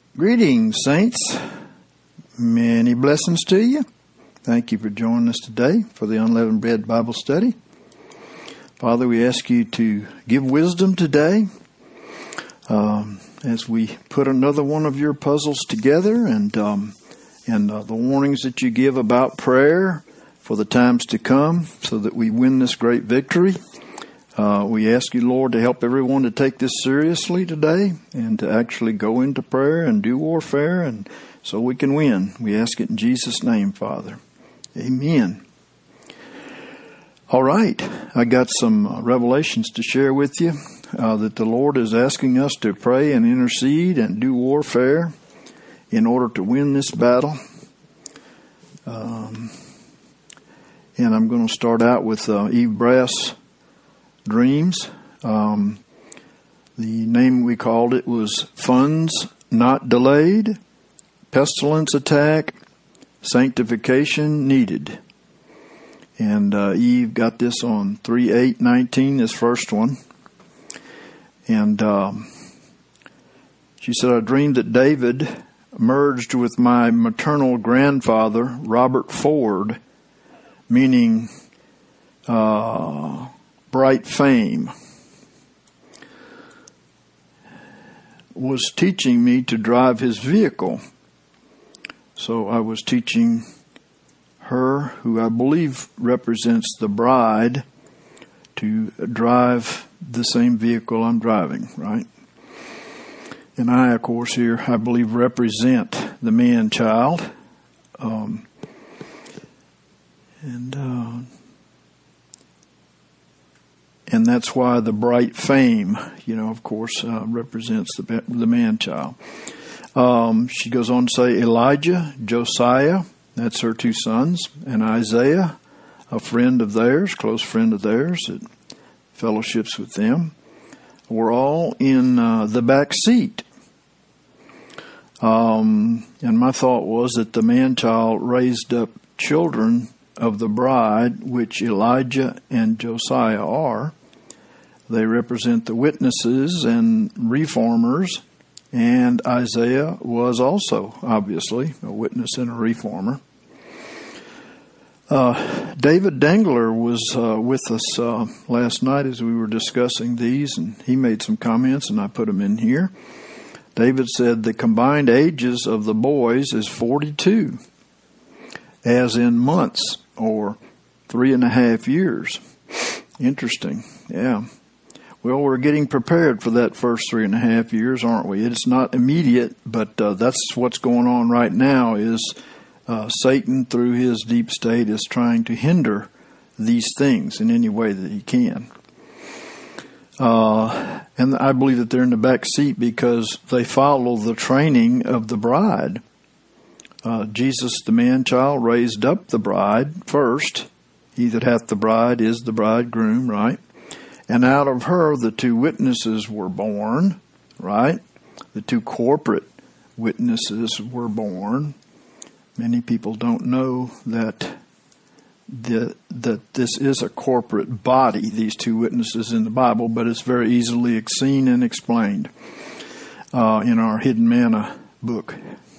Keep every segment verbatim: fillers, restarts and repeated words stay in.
Greetings, saints. Many blessings to you. Thank you for joining us today for the Unleavened Bread Bible Study. Father, we ask you to give wisdom today um, as we put another one of your puzzles together, and um, and uh, the warnings that you give about prayer for the times to come so that we win this great victory. Uh, we ask you, Lord, to help everyone to take this seriously today and to actually go into prayer and do warfare, and so we can win. We ask it in Jesus' name, Father. Amen. All right. I got some uh, revelations to share with you uh, that the Lord is asking us to pray and intercede and do warfare in order to win this battle. Um, and I'm going to start out with uh, Eve Brass' dreams. Um, the name we called it was Funds Not Delayed, Pestilence Attack, Sanctification Needed. And uh, Eve got this on three eight nineteen, this first one. And um, she said, I dreamed that David merged with my maternal grandfather, Robert Ford, meaning uh, bright fame, was teaching me to drive his vehicle. So I was teaching her, who I believe represents the bride, to drive the same vehicle I'm driving, right? And I, of course, here, I believe, represent the man-child. Um, and... Uh, And that's why the bright fame, you know, of course, uh, represents the the man-child. Um, she goes on to say Elijah, Josiah, that's her two sons, and Isaiah, a friend of theirs, close friend of theirs, that fellowships with them, were all in uh, the back seat. Um, and my thought was that the man-child raised up children of the bride, which Elijah and Josiah are. They represent the witnesses and reformers, and Isaiah was also, obviously, a witness and a reformer. Uh, David Dengler was uh, with us uh, last night as we were discussing these, and he made some comments, and I put them in here. David said the combined ages of the boys is forty-two, as in months, or three and a half years. Interesting, yeah. Well, we're getting prepared for that first three and a half years, aren't we? It's not immediate, but uh, that's what's going on right now is uh, Satan, through his deep state, is trying to hinder these things in any way that he can. Uh, and I believe that they're in the back seat because they follow the training of the bride. Uh, Jesus, the man-child, raised up the bride first. He that hath the bride is the bridegroom, right? And out of her, the two witnesses were born, right? The two corporate witnesses were born. Many people don't know that the, that this is a corporate body, these two witnesses in the Bible, but it's very easily seen and explained uh, in our Hidden Manna book.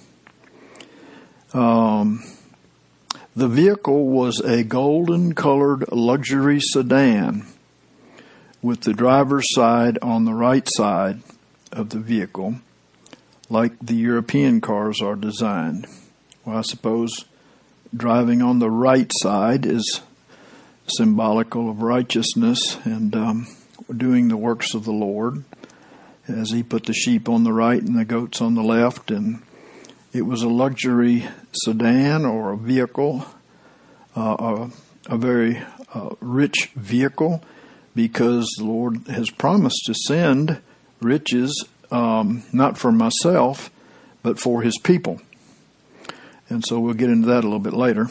Um, the vehicle was a golden-colored luxury sedan, with the driver's side on the right side of the vehicle, like the European cars are designed. Well, I suppose driving on the right side is symbolical of righteousness and um, doing the works of the Lord, as he put the sheep on the right and the goats on the left. And it was a luxury sedan or a vehicle, uh, a, a very uh, rich vehicle, because the Lord has promised to send riches, um, not for myself, but for his people. And so we'll get into that a little bit later.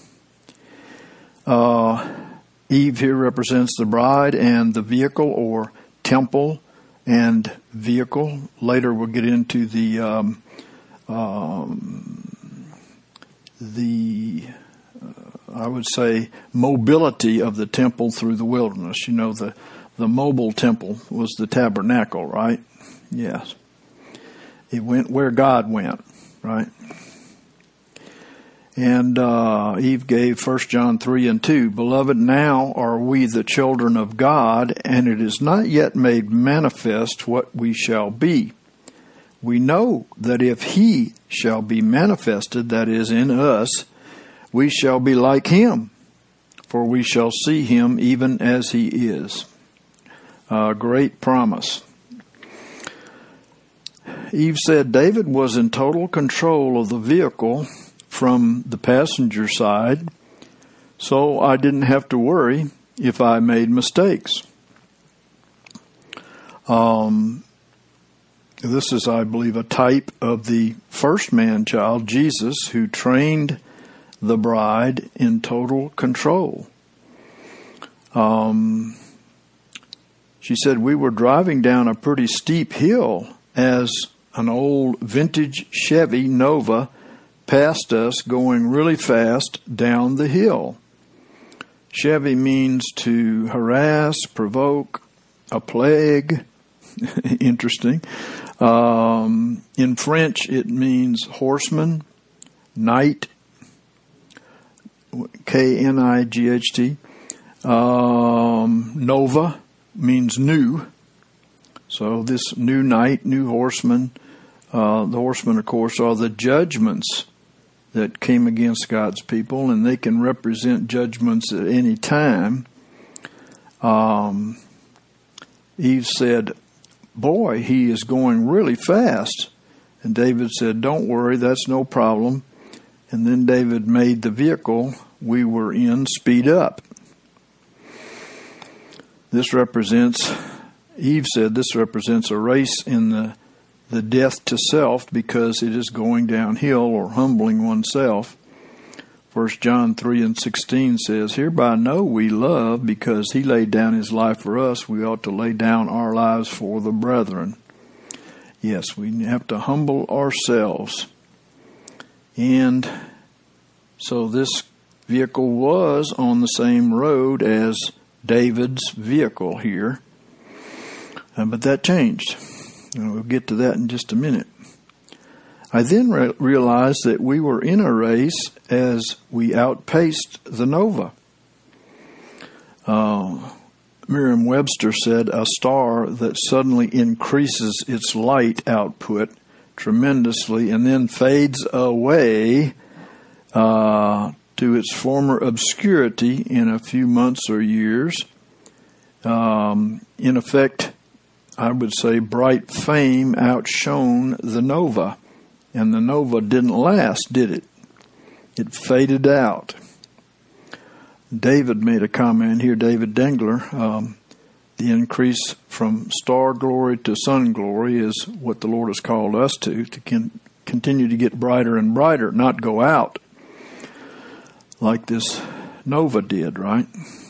Uh, Eve here represents the bride and the vehicle, or temple and vehicle. Later we'll get into the um, um, the I would say, mobility of the temple through the wilderness. You know, the, the mobile temple was the tabernacle, right? Yes. It went where God went, right? And uh, Eve gave First John three and two. Beloved, now are we the children of God, and it is not yet made manifest what we shall be. We know that if he shall be manifested, that is, in us, we shall be like him, for we shall see him even as he is. A great promise. Eve said David was in total control of the vehicle from the passenger side, so I didn't have to worry if I made mistakes. Um, this is, I believe, a type of the first man-child, Jesus, who trained the bride in total control. Um, she said we were driving down a pretty steep hill as an old vintage Chevy Nova passed us going really fast down the hill. Chevy means to harass, provoke, a plague. Interesting. Um, in French, it means horseman, knight, K N I G H T. Um, Nova means new. So this new knight, new horseman, uh, the horsemen, of course, are the judgments that came against God's people, and they can represent judgments at any time. Um, Eve said, boy, he is going really fast. And David said, don't worry, that's no problem. And then David made the vehicle we were in speed up. This represents, Eve said, this represents a race in the the death to self, because it is going downhill or humbling oneself. First John three and sixteen says, hereby know we love, because he laid down his life for us. We ought to lay down our lives for the brethren. Yes, we have to humble ourselves. And so this vehicle was on the same road as David's vehicle here. Uh, but that changed. And we'll get to that in just a minute. I then re- realized that we were in a race as we outpaced the Nova. Uh, Merriam-Webster said, a star that suddenly increases its light output tremendously and then fades away uh, to its former obscurity in a few months or years. Um, in effect, I would say bright fame outshone the Nova. And the Nova didn't last, did it? It faded out. David made a comment here, David Dengler. Um, the increase from star glory to sun glory is what the Lord has called us to, to con- continue to get brighter and brighter, not go out like this Nova did, right?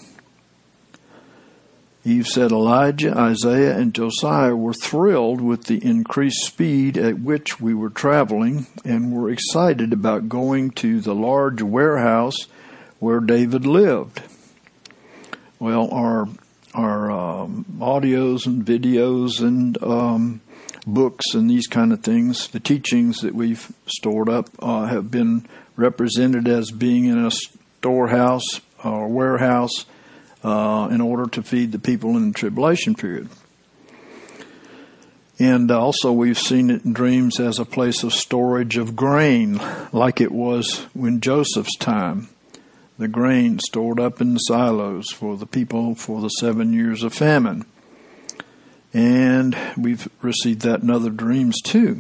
Eve said Elijah, Isaiah, and Josiah were thrilled with the increased speed at which we were traveling and were excited about going to the large warehouse where David lived. Well, our our um, audios and videos and um, books and these kind of things, the teachings that we've stored up uh, have been represented as being in a storehouse or warehouse Uh, in order to feed the people in the tribulation period. And also we've seen it in dreams as a place of storage of grain, like it was in Joseph's time. The grain stored up in the silos for the people for the seven years of famine. And we've received that in other dreams too.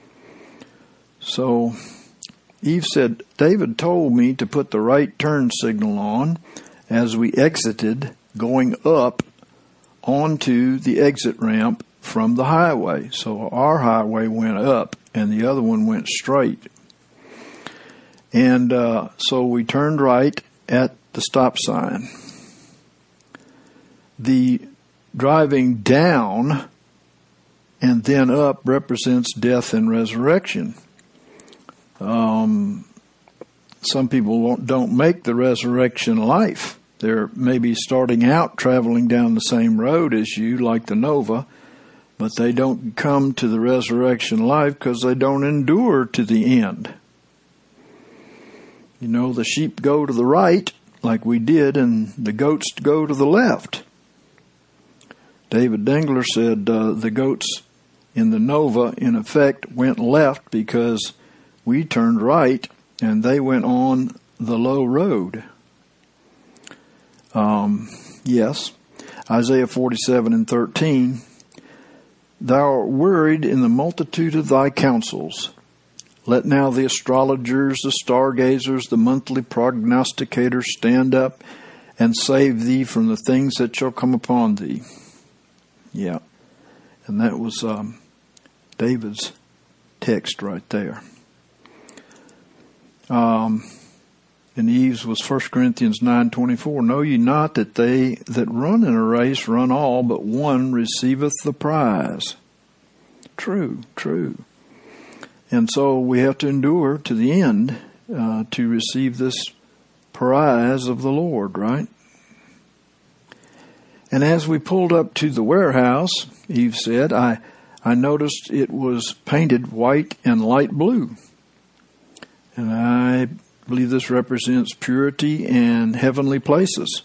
So Eve said, David told me to put the right turn signal on as we exited, going up onto the exit ramp from the highway. So our highway went up and the other one went straight. And uh, so we turned right at the stop sign. The driving down and then up represents death and resurrection. Um, some people won't, don't make the resurrection life. They're maybe starting out traveling down the same road as you, like the Nova, but they don't come to the resurrection life because they don't endure to the end. You know, the sheep go to the right, like we did, and the goats go to the left. David Dengler said uh, the goats in the Nova, in effect, went left because we turned right, and they went on the low road. Um, yes, Isaiah forty-seven and thirteen, thou art worried in the multitude of thy counsels. Let now the astrologers, the stargazers, the monthly prognosticators stand up and save thee from the things that shall come upon thee. Yeah, and that was um, David's text right there. Um, and Eve's was First Corinthians nine twenty-four. Know ye not that they that run in a race run all, but one receiveth the prize? True, true. And so we have to endure to the end uh, to receive this prize of the Lord, right? And as we pulled up to the warehouse, Eve said, I, I noticed it was painted white and light blue. And I believe this represents purity and heavenly places.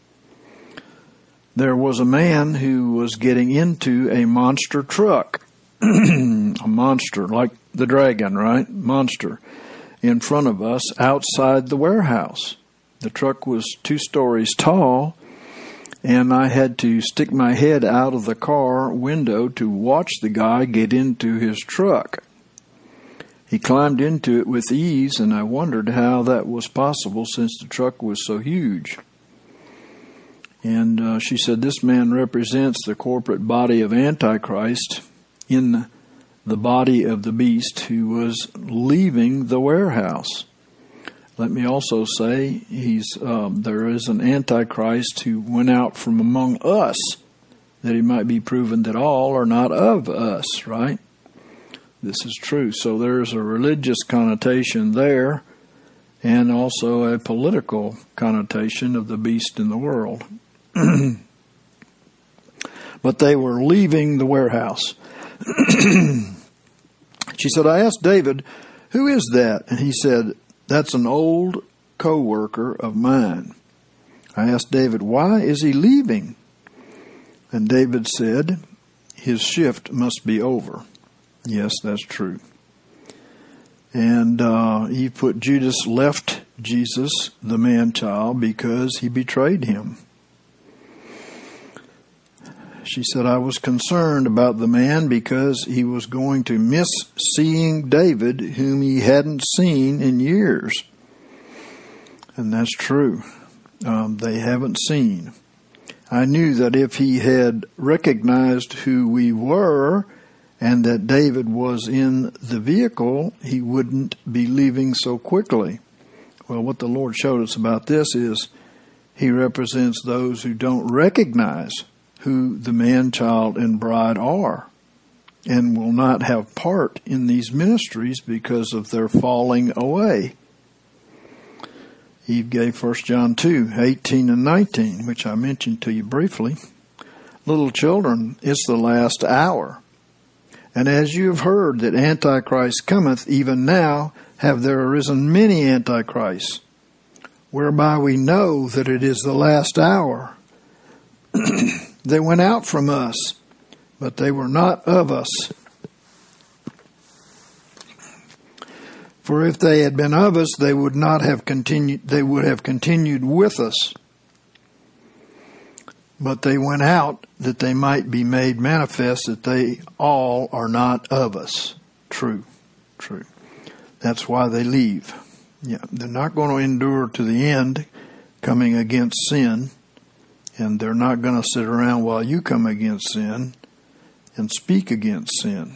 There was a man who was getting into a monster truck. A monster, like the dragon, right? Monster. In front of us, outside the warehouse. The truck was two stories tall, and I had to stick my head out of the car window to watch the guy get into his truck. He climbed into it with ease, and I wondered how that was possible since the truck was so huge. And uh, she said this man represents the corporate body of Antichrist in the body of the beast who was leaving the warehouse. Let me also say he's um, there is an Antichrist who went out from among us, that he might be proven that all are not of us, right? This is true. So there's a religious connotation there, and also a political connotation of the beast in the world. But they were leaving the warehouse. She said, I asked David, who is that? And he said, that's an old co-worker of mine. I asked David, why is he leaving? And David said, his shift must be over. Yes, that's true. And uh, he put Judas left Jesus, the man-child, because he betrayed him. She said, I was concerned about the man because he was going to miss seeing David, whom he hadn't seen in years. And that's true. Um, they haven't seen. I knew that if he had recognized who we were and that David was in the vehicle, he wouldn't be leaving so quickly. Well, what the Lord showed us about this is he represents those who don't recognize who the man-child and bride are and will not have part in these ministries because of their falling away. Eve gave First John two, eighteen and nineteen, which I mentioned to you briefly. Little children, it's the last hour. And as you have heard that Antichrist cometh, even now have there arisen many Antichrists, whereby we know that it is the last hour. They went out from us, but they were not of us. For if they had been of us, they would not have continued, they would have continued with us. But they went out that they might be made manifest that they all are not of us. True, true. That's why they leave. Yeah, they're not going to endure to the end coming against sin. And they're not going to sit around while you come against sin and speak against sin.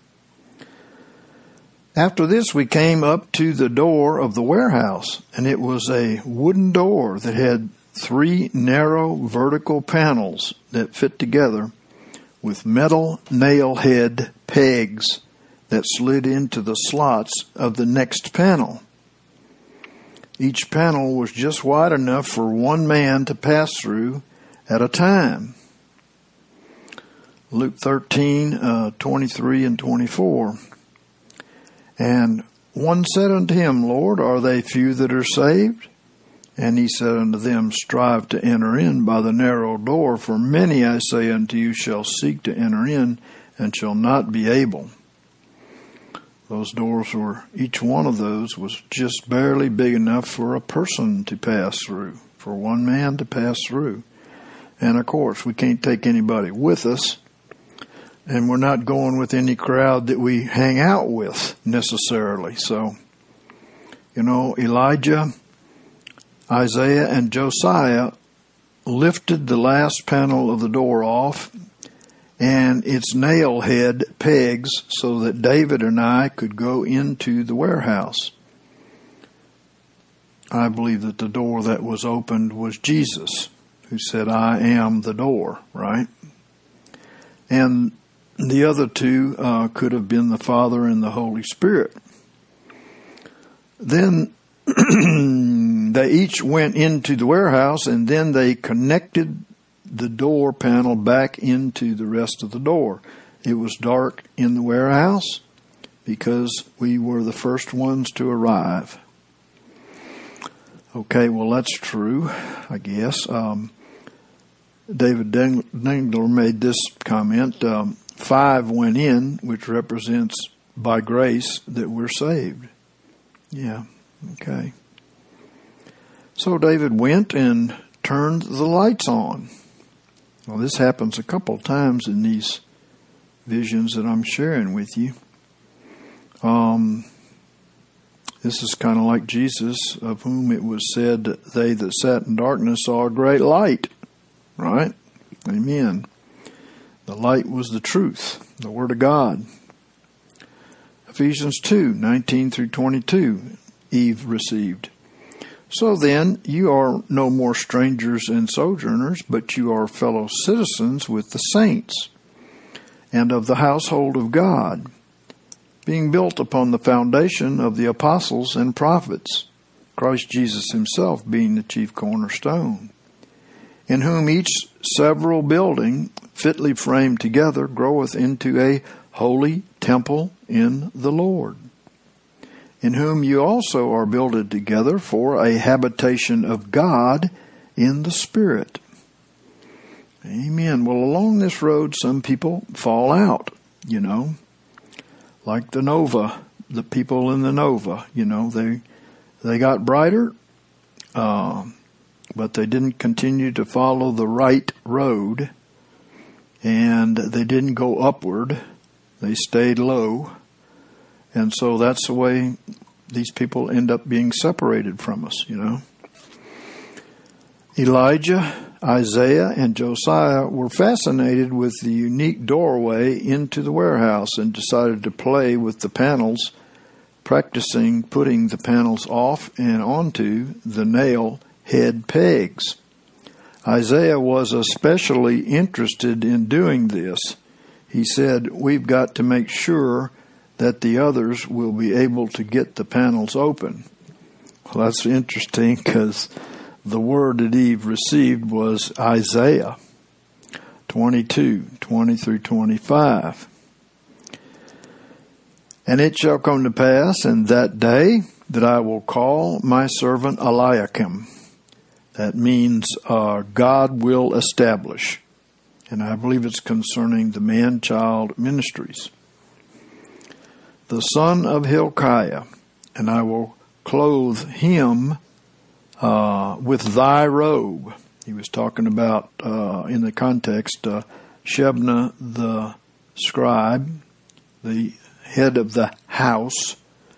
After this, we came up to the door of the warehouse, and it was a wooden door that had three narrow vertical panels that fit together with metal nail head pegs that slid into the slots of the next panel. Each panel was just wide enough for one man to pass through at a time. Luke thirteen, uh, twenty-three and twenty-four. And one said unto him, Lord, are they few that are saved? And he said unto them, strive to enter in by the narrow door, for many, I say unto you, shall seek to enter in, and shall not be able. Those doors were, each one of those was just barely big enough for a person to pass through, for one man to pass through. And of course, we can't take anybody with us, and we're not going with any crowd that we hang out with necessarily. So, you know, Elijah, Isaiah, and Josiah lifted the last panel of the door off and its nail head pegs so that David and I could go into the warehouse. I believe that the door that was opened was Jesus, who said, I am the door, right? And the other two uh, could have been the Father and the Holy Spirit. Then they each went into the warehouse, and then they connected the door panel back into the rest of the door. It was dark in the warehouse because we were the first ones to arrive. Okay, well, that's true, I guess. Um, David Dengler made this comment, um, five went in, which represents by grace that we're saved. Yeah, okay. So David went and turned the lights on. Well, this happens a couple of times in these visions that I'm sharing with you. Um, this is kind of like Jesus, of whom it was said, they that sat in darkness saw a great light. Right? Amen. The light was the truth, the Word of God. Ephesians two, nineteen through twenty-two, Eve received. So then, you are no more strangers and sojourners, but you are fellow citizens with the saints, and of the household of God, being built upon the foundation of the apostles and prophets, Christ Jesus himself being the chief cornerstone, in whom each several building, fitly framed together, groweth into a holy temple in the Lord, in whom you also are builded together for a habitation of God in the Spirit. Amen. Well, along this road, some people fall out, you know, like the Nova, the people in the Nova, you know, they they got brighter, uh, but they didn't continue to follow the right road, and they didn't go upward. They stayed low. And so that's the way these people end up being separated from us, you know. Elijah, Isaiah, and Josiah were fascinated with the unique doorway into the warehouse and decided to play with the panels, practicing putting the panels off and onto the nail head pegs. Isaiah was especially interested in doing this. He said, we've got to make sure that the others will be able to get the panels open. Well, that's interesting because the word that Eve received was Isaiah twenty-two, twenty through twenty-five. And it shall come to pass in that day that I will call my servant Eliakim. That means uh, God will establish. And I believe it's concerning the man-child ministries. The son of Hilkiah, and I will clothe him uh, with thy robe. He was talking about, uh, in the context, uh, Shebna the scribe, the head of the house,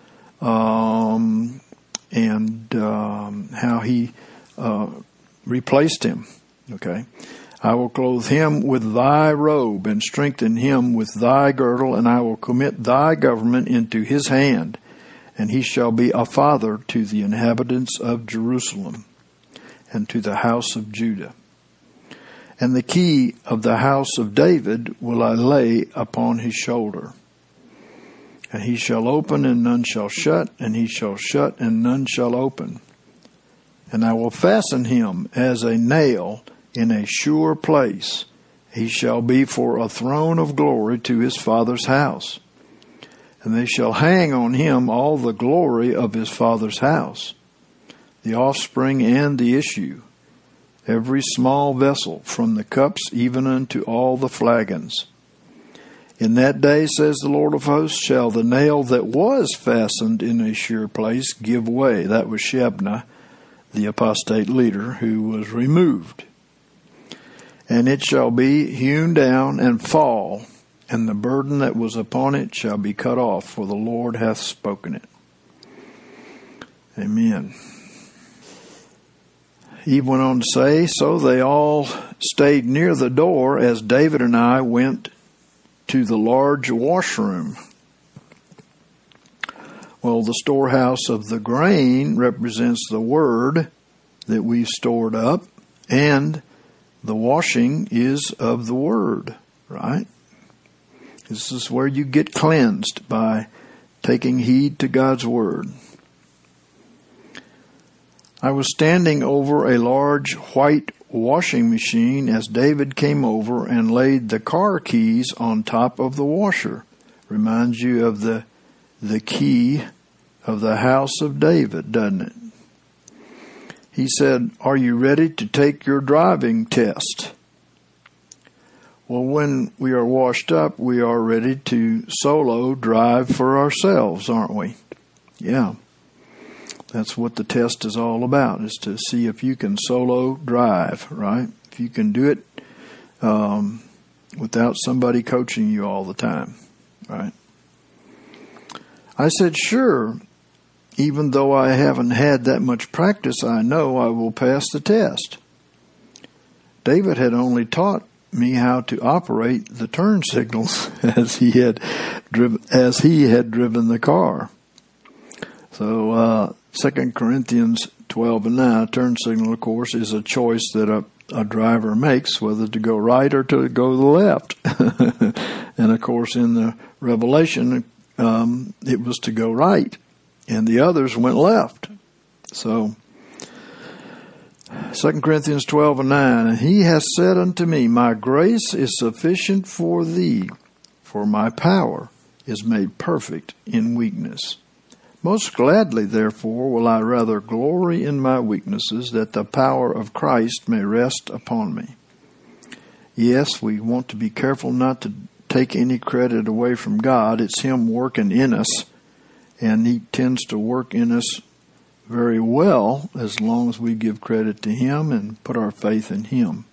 um, and um, how he uh, replaced him. Okay. I will clothe him with thy robe and strengthen him with thy girdle, and I will commit thy government into his hand, and he shall be a father to the inhabitants of Jerusalem and to the house of Judah. And the key of the house of David will I lay upon his shoulder. And he shall open and none shall shut, and he shall shut and none shall open. And I will fasten him as a nail in a sure place, He shall be for a throne of glory to his Father's house. And they shall hang on him all the glory of his Father's house, the offspring and the issue, every small vessel, from the cups even unto all the flagons. In that day, says the Lord of hosts, shall the nail that was fastened in a sure place give way. That was Shebna, the apostate leader, who was removed. And it shall be hewn down and fall, and the burden that was upon it shall be cut off, for the Lord hath spoken it. Amen. He went on to say, so they all stayed near the door as David and I went to the large washroom. Well, the storehouse of the grain represents the word that we've stored up, and the washing is of the word, right? This is where you get cleansed, by taking heed to God's word. I was standing over a large white washing machine as David came over and laid the car keys on top of the washer. Reminds you of the the key of the house of David, doesn't it? He said, are you ready to take your driving test? Well, when we are washed up, we are ready to solo drive for ourselves, aren't we? Yeah. That's what the test is all about, is to see if you can solo drive, right? If you can do it um, without somebody coaching you all the time, right? I said, sure. Even though I haven't had that much practice, I know I will pass the test. David had only taught me how to operate the turn signals as he had driven, as he had driven the car. So, uh, Second Corinthians twelve and nine, a turn signal, of course, is a choice that a, a driver makes, whether to go right or to go to the left. And, of course, in the Revelation, um, it was to go right, and the others went left. So, Second Corinthians twelve and nine, and he has said unto me, my grace is sufficient for thee, for my power is made perfect in weakness. Most gladly, therefore, will I rather glory in my weaknesses, that the power of Christ may rest upon me. Yes, we want to be careful not to take any credit away from God. It's him working in us, and he tends to work in us very well as long as we give credit to him and put our faith in him.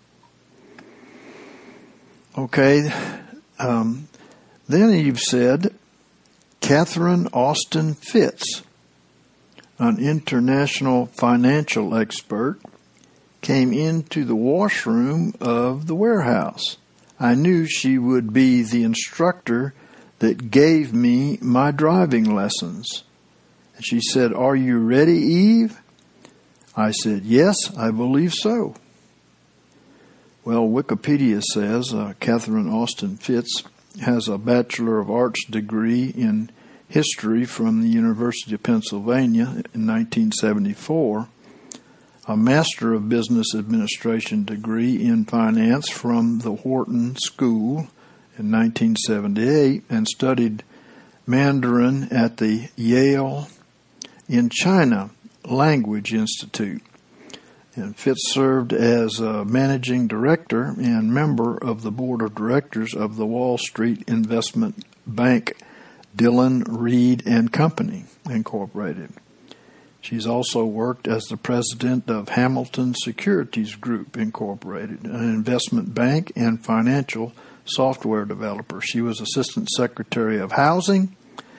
Okay, um, then you've said, Catherine Austin Fitz, an international financial expert, came into the washroom of the warehouse. I knew she would be the instructor that gave me my driving lessons. And she said, are you ready, Eve? I said, yes, I believe so. Well, Wikipedia says uh, Catherine Austin Fitz has a Bachelor of Arts degree in history from the University of Pennsylvania in nineteen seventy-four, a Master of Business Administration degree in finance from the Wharton School in nineteen seventy-eight, and studied Mandarin at the Yale in China Language Institute. And Fitz served as a managing director and member of the board of directors of the Wall Street investment bank Dillon, Reed and Company, Incorporated. She's also worked as the president of Hamilton Securities Group, Incorporated, an investment bank and financial software developer. She was Assistant Secretary of Housing,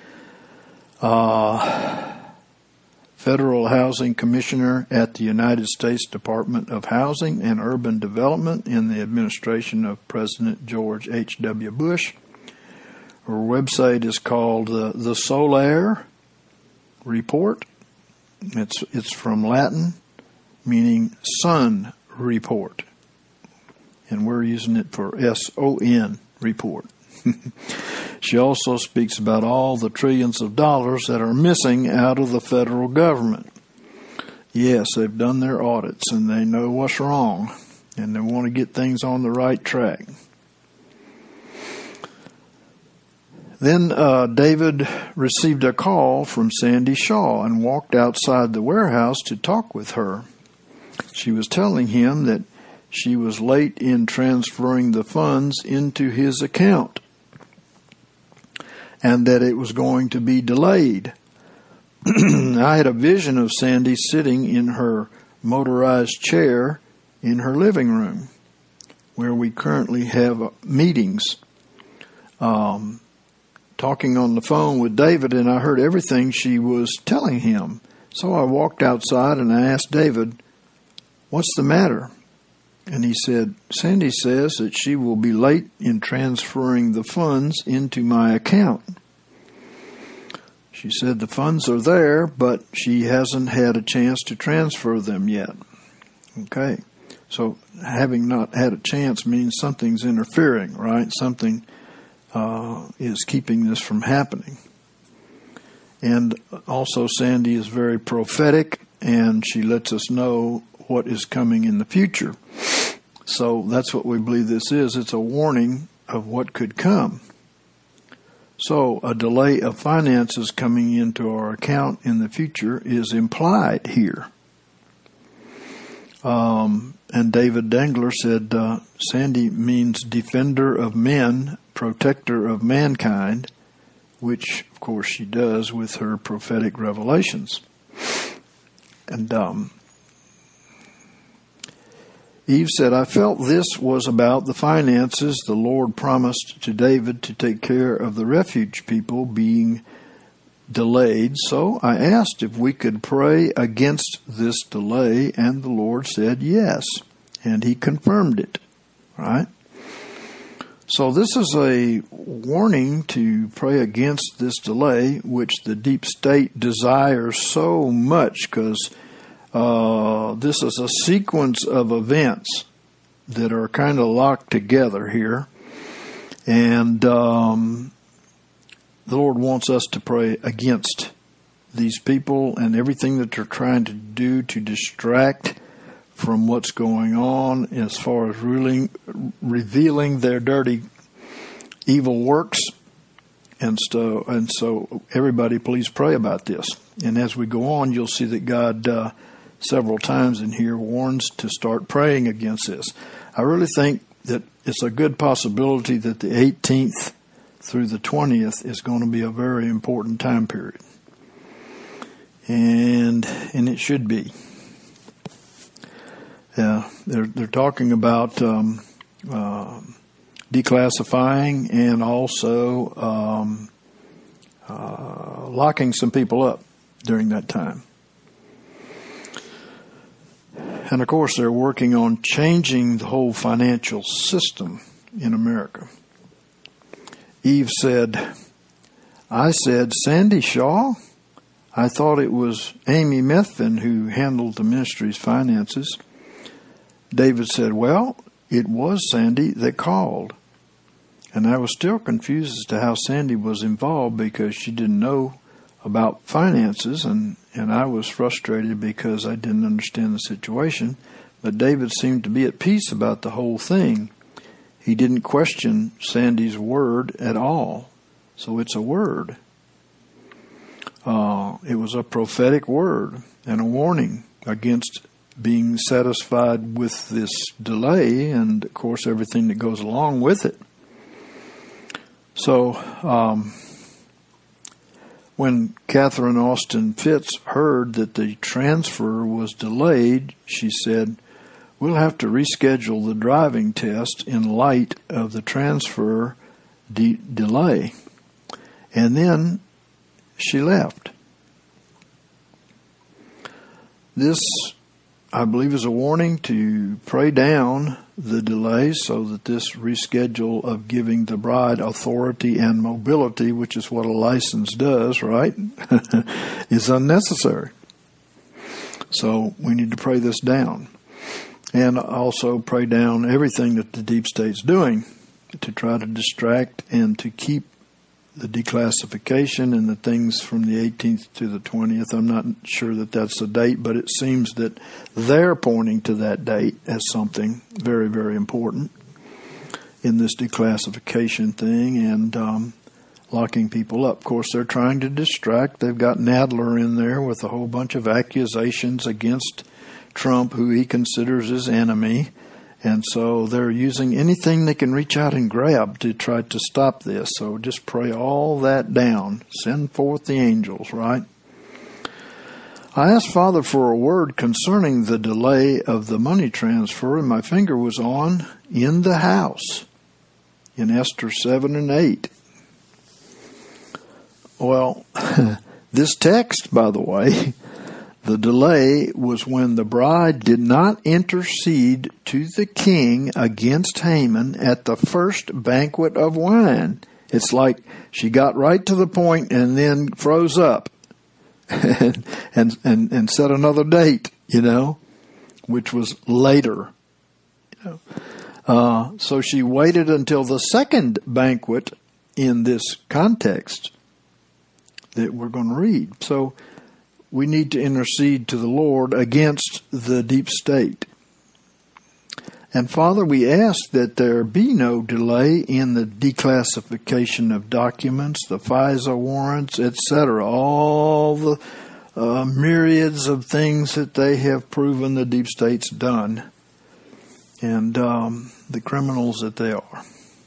uh, Federal Housing Commissioner at the United States Department of Housing and Urban Development in the administration of President George H W Bush. Her website is called uh, the Solar Report. It's it's from Latin, meaning sun report. And we're using it for S O N, report. She also speaks about all the trillions of dollars that are missing out of the federal government. Yes, they've done their audits and they know what's wrong and they want to get things on the right track. Then uh, David received a call from Sandy Shaw and walked outside the warehouse to talk with her. She was telling him that she was late in transferring the funds into his account and that it was going to be delayed. I had a vision of Sandy sitting in her motorized chair in her living room where we currently have meetings. Um, talking on the phone with David, and I heard everything she was telling him. So I walked outside and I asked David, "What's the matter?" And he said, "Sandy says that she will be late in transferring the funds into my account. She said the funds are there, but she hasn't had a chance to transfer them yet." Okay. So having not had a chance means something's interfering, right? Something uh, is keeping this from happening. And also Sandy is very prophetic, and she lets us know what is coming in the future. So that's what we believe this is. It's a warning of what could come. So a delay of finances coming into our account in the future is implied here. Um, and David Dengler said, uh, Sandy means defender of men, protector of mankind, which, of course, she does with her prophetic revelations. And um, Eve said, "I felt this was about the finances the Lord promised to David to take care of the refuge people being delayed. So I asked if we could pray against this delay, and the Lord said yes, and he confirmed it." Right? So this is a warning to pray against this delay, which the deep state desires so much, because uh, this is a sequence of events that are kind of locked together here. And um, the Lord wants us to pray against these people and everything that they're trying to do to distract from what's going on as far as ruling, revealing their dirty, evil works. And so, and so everybody please pray about this. And as we go on, you'll see that God uh, several times in here warns to start praying against this. I really think that it's a good possibility that the eighteenth through the twentieth is going to be a very important time period. And and it should be. Yeah, they're they're talking about um, uh, declassifying and also um, uh, locking some people up during that time. And of course, they're working on changing the whole financial system in America. Eve said, "I said, Sandy Shaw? I thought it was Amy Methvin who handled the ministry's finances." David said, "Well, it was Sandy that called." And I was still confused as to how Sandy was involved because she didn't know about finances, and, and I was frustrated because I didn't understand the situation. But David seemed to be at peace about the whole thing. He didn't question Sandy's word at all. So it's a word. Uh, it was a prophetic word and a warning against being satisfied with this delay and, of course, everything that goes along with it. So um, when Catherine Austin Fitz heard that the transfer was delayed, she said, "We'll have to reschedule the driving test in light of the transfer de- delay." And then she left. This, I believe, is a warning to pray down the delay so that this reschedule of giving the bride authority and mobility, which is what a license does, right, is unnecessary. So we need to pray this down. And also pray down everything that the deep state's doing to try to distract and to keep the declassification and the things from the eighteenth to the twentieth. I'm not sure that that's the date, but it seems that they're pointing to that date as something very, very important in this declassification thing. And um, locking people up. Of course, they're trying to distract. They've got Nadler in there with a whole bunch of accusations against Trump, who he considers his enemy. And so they're using anything they can reach out and grab to try to stop this. So just pray all that down. Send forth the angels, right? I asked Father for a word concerning the delay of the money transfer, and my finger was on in the house in Esther seven and eight. Well, this text, by the way, the delay was when the bride did not intercede to the king against Haman at the first banquet of wine. It's like she got right to the point and then froze up and and and, and set another date, you know, which was later. You know. Uh, so she waited until the second banquet in this context that we're going to read. So we need to intercede to the Lord against the deep state. And Father, we ask that there be no delay in the declassification of documents, the FISA warrants, et cetera, all the uh, myriads of things that they have proven the deep state's done, and um, the criminals that they are.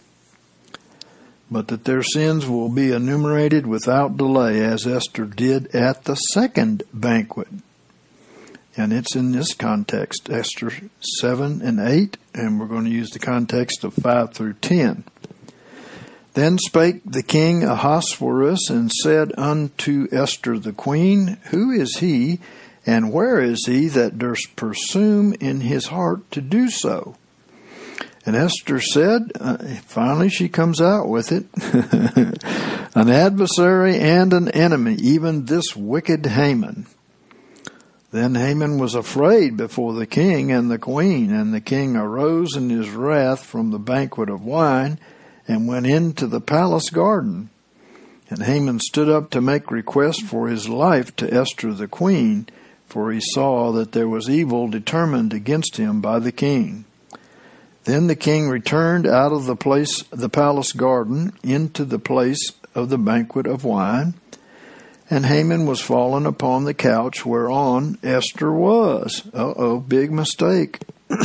But that their sins will be enumerated without delay, as Esther did at the second banquet. And it's in this context, Esther seven and eight, and we're going to use the context of five through ten. Then spake the king Ahasuerus, and said unto Esther the queen, Who is he, and where is he that durst presume in his heart to do so? And Esther said, uh, finally she comes out with it, an adversary and an enemy, even this wicked Haman. Then Haman was afraid before the king and the queen, and the king arose in his wrath from the banquet of wine, and went into the palace garden. And Haman stood up to make request for his life to Esther the queen, for he saw that there was evil determined against him by the king. Then the king returned out of the place, the palace garden, into the place of the banquet of wine, and Haman was fallen upon the couch whereon Esther was. Uh-oh, big mistake.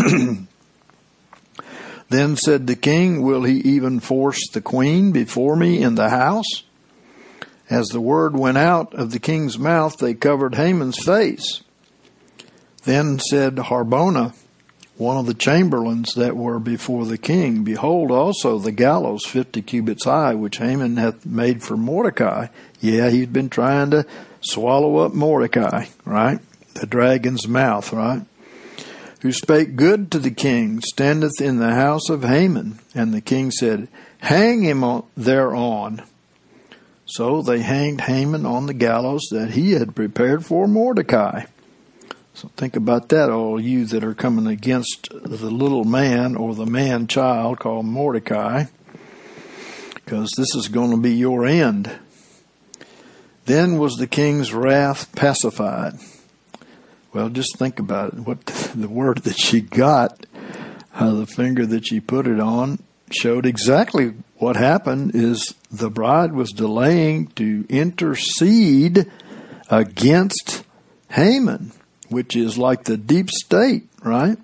Then said the king, Will he even force the queen before me in the house? As the word went out of the king's mouth, they covered Haman's face. Then said Harbona, one of the chamberlains that were before the king, Behold also the gallows fifty cubits high, which Haman hath made for Mordecai. Yeah, he's been trying to swallow up Mordecai, right? The dragon's mouth, right? Who spake good to the king, standeth in the house of Haman. And the king said, Hang him on, thereon. So they hanged Haman on the gallows that he had prepared for Mordecai. So think about that, all you that are coming against the little man or the man-child called Mordecai, because this is going to be your end. Then was the king's wrath pacified. Well, just think about it. What the word that she got, uh, the finger that she put it on, showed exactly what happened. Is the bride was delaying to intercede against Haman, which is like the deep state, right?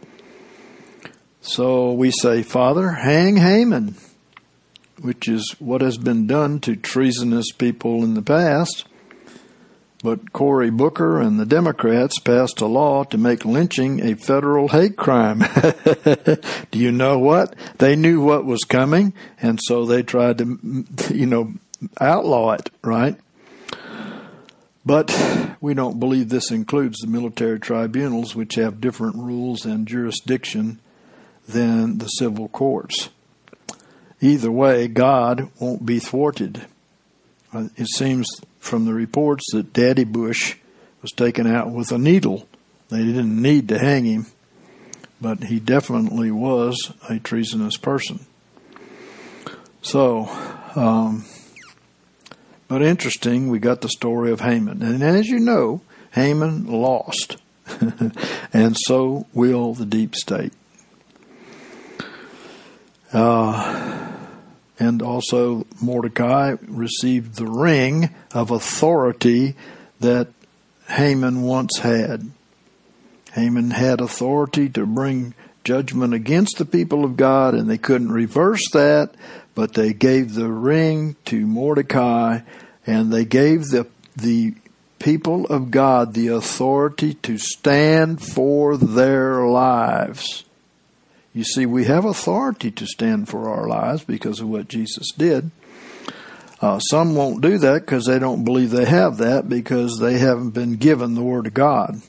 So we say, Father, hang Haman, which is what has been done to treasonous people in the past. But Cory Booker and the Democrats passed a law to make lynching a federal hate crime. Do you know what? They knew what was coming, and so they tried to, you know, outlaw it, right? But we don't believe this includes the military tribunals, which have different rules and jurisdiction than the civil courts. Either way, God won't be thwarted. It seems from the reports that Daddy Bush was taken out with a needle. They didn't need to hang him, but he definitely was a treasonous person. So, um, but interesting, we got the story of Haman. And as you know, Haman lost. And so will the deep state. Uh, and also Mordecai received the ring of authority that Haman once had. Haman had authority to bring judgment against the people of God, and they couldn't reverse that, but they gave the ring to Mordecai, and they gave the the people of God the authority to stand for their lives. You see, we have authority to stand for our lives because of what Jesus did. Uh, some won't do that because they don't believe they have that, because they haven't been given the Word of God.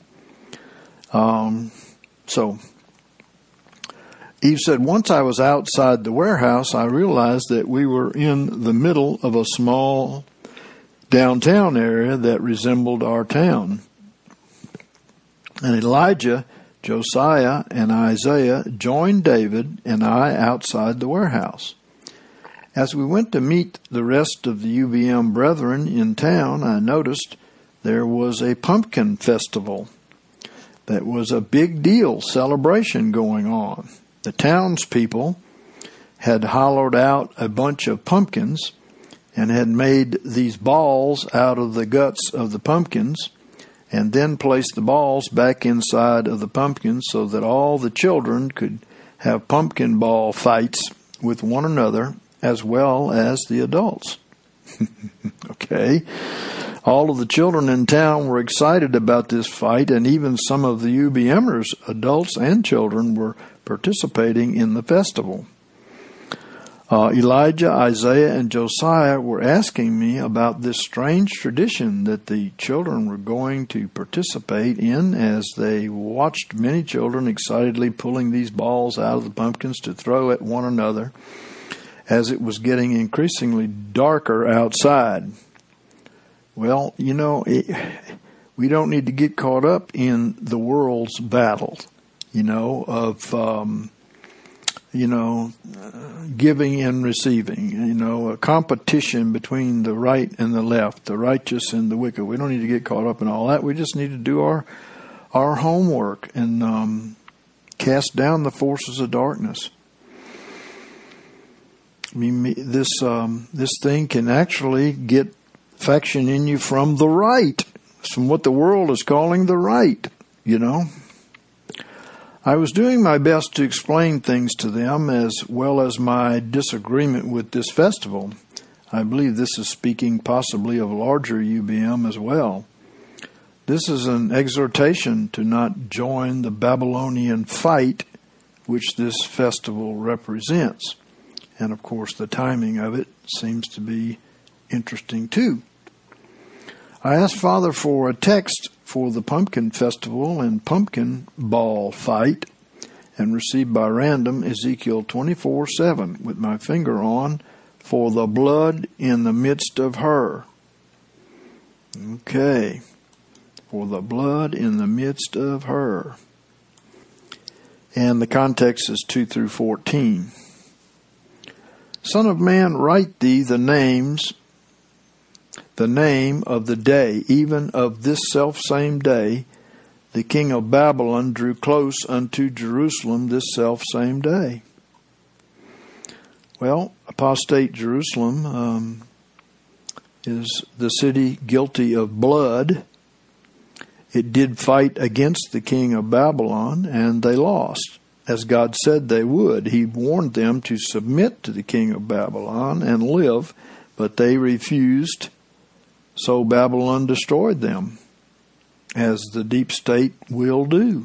Um, so, Eve said, once I was outside the warehouse, I realized that we were in the middle of a small downtown area that resembled our town. And Elijah, Josiah, and Isaiah joined David and I outside the warehouse. As we went to meet the rest of the U B M brethren in town, I noticed there was a pumpkin festival. That was a big deal celebration going on. The townspeople had hollowed out a bunch of pumpkins and had made these balls out of the guts of the pumpkins, and then placed the balls back inside of the pumpkins so that all the children could have pumpkin ball fights with one another as well as the adults. Okay. All of the children in town were excited about this fight, and even some of the U B Mers, adults and children, were participating in the festival. Uh, Elijah, Isaiah, and Josiah were asking me about this strange tradition that the children were going to participate in, as they watched many children excitedly pulling these balls out of the pumpkins to throw at one another as it was getting increasingly darker outside. Well, you know, it, we don't need to get caught up in the world's battle, you know, of... Um, you know, uh, giving and receiving, you know, a competition between the right and the left, the righteous and the wicked. We don't need to get caught up in all that. We just need to do our our homework and um, cast down the forces of darkness. I mean, this um, this thing can actually get faction in you from the right, from what the world is calling the right, you know. I was doing my best to explain things to them, as well as my disagreement with this festival. I believe this is speaking possibly of larger U B M as well. This is an exhortation to not join the Babylonian fight which this festival represents. And of course the timing of it seems to be interesting too. I asked Father for a text for the pumpkin festival and pumpkin ball fight, and received by random Ezekiel twenty-four seven with my finger on, for the blood in the midst of her. Okay. For the blood in the midst of her. And the context is two through fourteen. Son of man, write thee the names the name of the day, even of this selfsame day, the king of Babylon drew close unto Jerusalem this selfsame day. Well, apostate Jerusalem um, is the city guilty of blood. It did fight against the king of Babylon, and they lost, as God said they would. He warned them to submit to the king of Babylon and live, but they refused. So Babylon destroyed them, as the deep state will do.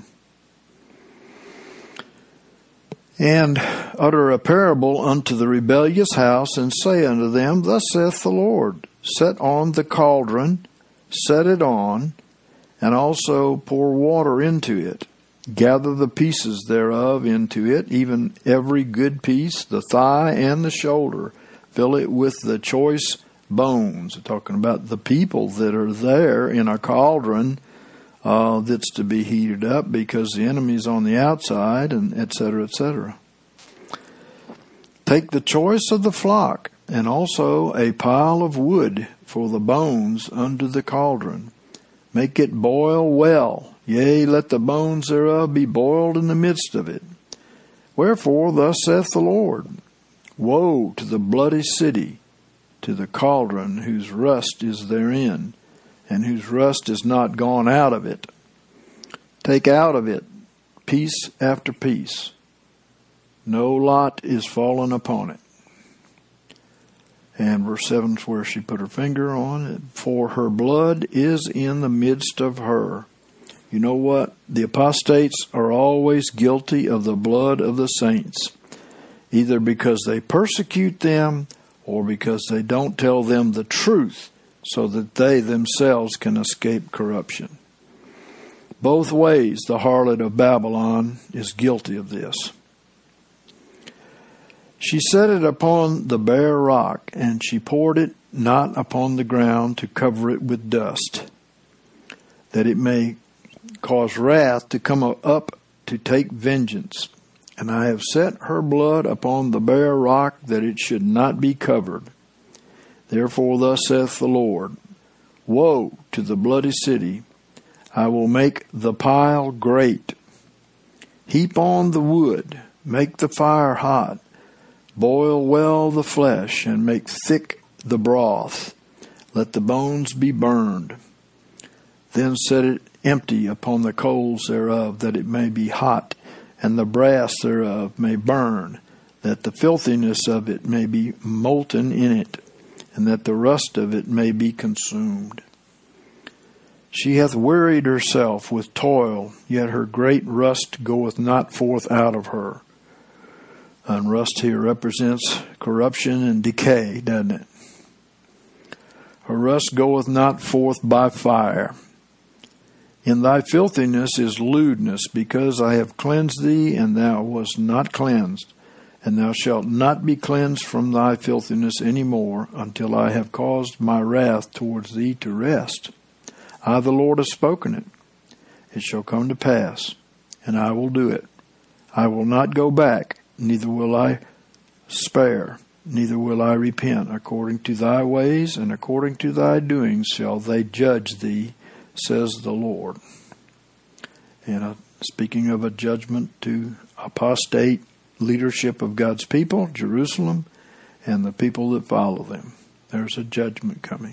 And utter a parable unto the rebellious house, and say unto them, Thus saith the Lord, Set on the cauldron, set it on, and also pour water into it. Gather the pieces thereof into it, even every good piece, the thigh and the shoulder. Fill it with the choice bones. Talking about the people that are there in a cauldron uh, that's to be heated up because the enemy's on the outside, and et cetera, et cetera. Take the choice of the flock, and also a pile of wood for the bones under the cauldron. Make it boil well. Yea, let the bones thereof be boiled in the midst of it. Wherefore, thus saith the Lord, Woe to the bloody city, to the cauldron whose rust is therein, and whose rust is not gone out of it. Take out of it piece after piece. No lot is fallen upon it. And verse seven is where she put her finger on it. For her blood is in the midst of her. You know what? The apostates are always guilty of the blood of the saints, either because they persecute them or because they don't tell them the truth so that they themselves can escape corruption. Both ways the harlot of Babylon is guilty of this. She set it upon the bare rock, and she poured it not upon the ground to cover it with dust, that it may cause wrath to come up to take vengeance. And I have set her blood upon the bare rock, that it should not be covered. Therefore thus saith the Lord, Woe to the bloody city! I will make the pile great. Heap on the wood, make the fire hot, boil well the flesh, and make thick the broth. Let the bones be burned. Then set it empty upon the coals thereof, that it may be hot, and the brass thereof may burn, that the filthiness of it may be molten in it, and that the rust of it may be consumed. She hath wearied herself with toil, yet her great rust goeth not forth out of her. And rust here represents corruption and decay, doesn't it? Her rust goeth not forth by fire. In thy filthiness is lewdness, because I have cleansed thee, and thou wast not cleansed. And thou shalt not be cleansed from thy filthiness any more, until I have caused my wrath towards thee to rest. I, the Lord, have spoken it. It shall come to pass, and I will do it. I will not go back, neither will I spare, neither will I repent. According to thy ways and according to thy doings shall they judge thee, says the Lord. And uh, speaking of a judgment to apostate leadership of God's people, Jerusalem, and the people that follow them, there's a judgment coming.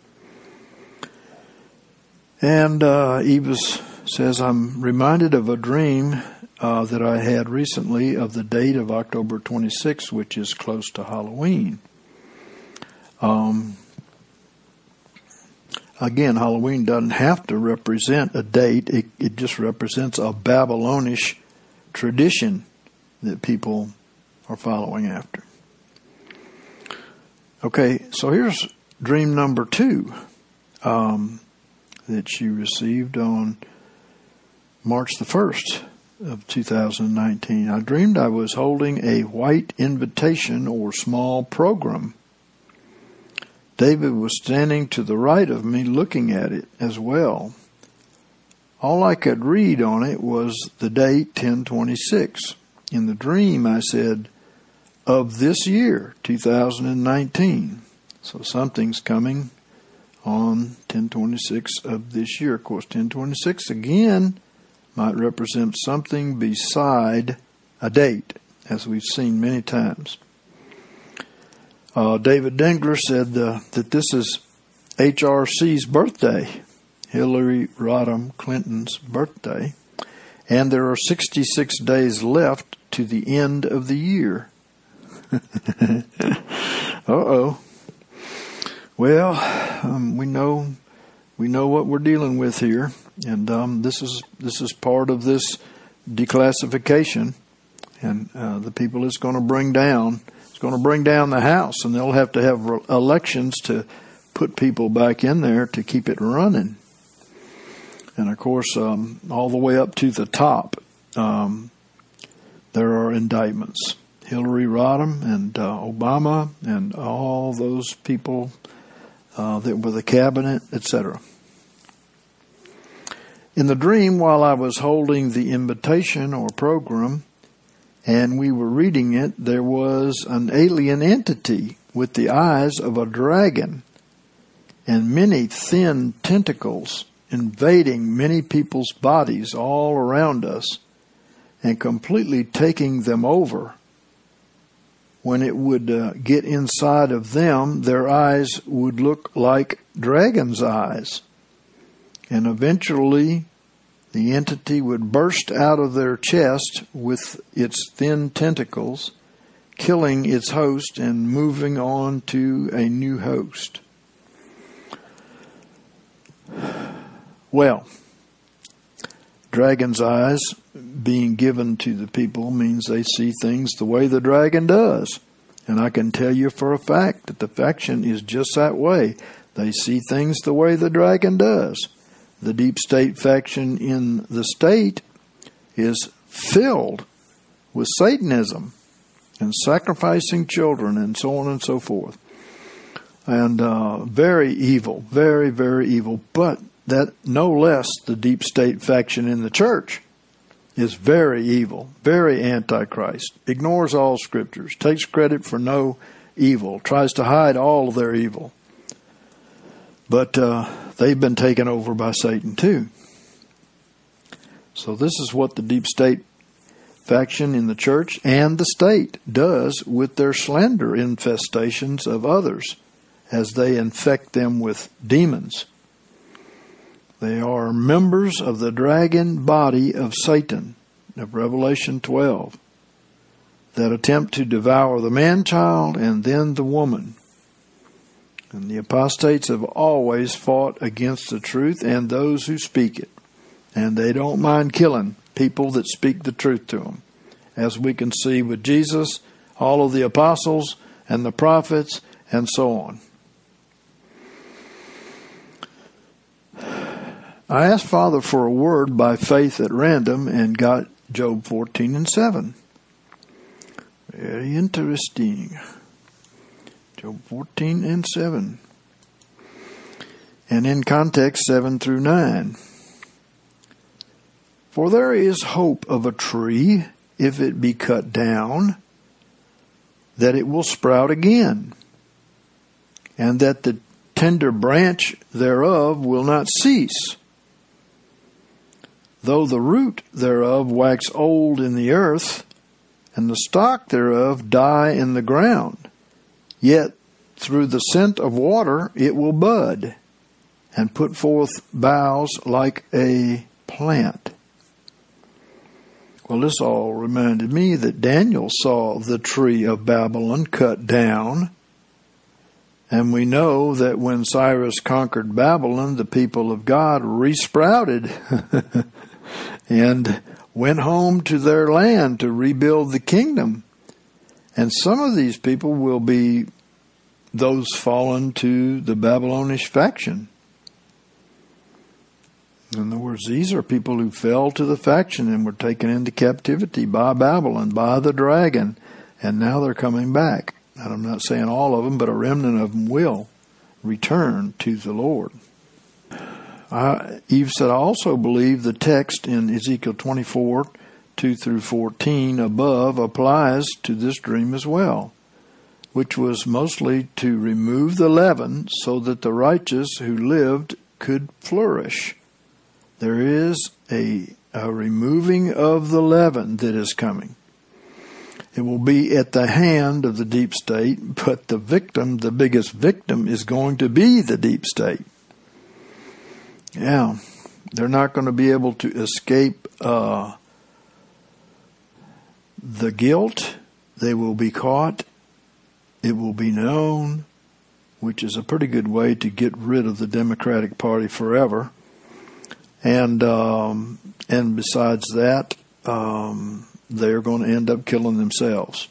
And uh, Eva says, I'm reminded of a dream uh, that I had recently of the date of October twenty-sixth, which is close to Halloween. Um, again, Halloween doesn't have to represent a date. It, it just represents a Babylonish tradition that people are following after. Okay, so here's dream number two. Um, that she received on March the first of two thousand nineteen. I dreamed I was holding a white invitation or small program. David was standing to the right of me looking at it as well. All I could read on it was the date ten twenty-six. In the dream I said, of this year, two thousand nineteen. So something's coming on ten twenty-six of this year. Of course, ten twenty-six again might represent something beside a date, as we've seen many times. Uh, David Dengler said uh, that this is H R C's birthday, Hillary Rodham Clinton's birthday, and there are sixty-six days left to the end of the year. Uh-oh. Well, um, we know we know what we're dealing with here, and um, this is this is part of this declassification, and uh, the people it's going to bring down. It's going to bring down the House, and they'll have to have re- elections to put people back in there to keep it running. And of course, um, all the way up to the top, um, there are indictments. Hillary Rodham and uh, Obama and all those people uh, that were the cabinet, et cetera. In the dream, while I was holding the invitation or program and we were reading it, there was an alien entity with the eyes of a dragon and many thin tentacles invading many people's bodies all around us and completely taking them over. when it would uh, get inside of them, their eyes would look like dragon's eyes. And eventually, the entity would burst out of their chest with its thin tentacles, killing its host and moving on to a new host. Well, dragon's eyes being given to the people means they see things the way the dragon does. And I can tell you for a fact that the faction is just that way. They see things the way the dragon does. The deep state faction in the state is filled with Satanism and sacrificing children and so on and so forth. And uh, very evil, very, very evil. But that no less the deep state faction in the church is very evil, very antichrist, ignores all scriptures, takes credit for no evil, tries to hide all of their evil. But uh, they've been taken over by Satan too. So this is what the deep state faction in the church and the state does with their slender infestations of others as they infect them with demons. They are members of the dragon body of Satan, of Revelation twelve, that attempt to devour the man-child and then the woman. And the apostates have always fought against the truth and those who speak it. And they don't mind killing people that speak the truth to them. As we can see with Jesus, all of the apostles and the prophets and so on. I asked Father for a word by faith at random and got Job fourteen and seven. Very interesting. Job fourteen and seven. And in context, seven through nine. For there is hope of a tree, if it be cut down, that it will sprout again, and that the tender branch thereof will not cease. Though the root thereof wax old in the earth, and the stock thereof die in the ground, yet through the scent of water it will bud, and put forth boughs like a plant. Well, this all reminded me that Daniel saw the tree of Babylon cut down. And we know that when Cyrus conquered Babylon, the people of God resprouted and went home to their land to rebuild the kingdom. And some of these people will be those fallen to the Babylonish faction. In other words, these are people who fell to the faction and were taken into captivity by Babylon, by the dragon, and now they're coming back. And I'm not saying all of them, but a remnant of them will return to the Lord. I, Eve said, I also believe the text in Ezekiel twenty-four, two through fourteen above applies to this dream as well, which was mostly to remove the leaven so that the righteous who lived could flourish. There is a, a removing of the leaven that is coming. It will be at the hand of the deep state, but the victim, the biggest victim, is going to be the deep state. Yeah, they're not going to be able to escape uh, the guilt. They will be caught. It will be known, which is a pretty good way to get rid of the Democratic Party forever. And um, and besides that, um, they're going to end up killing themselves.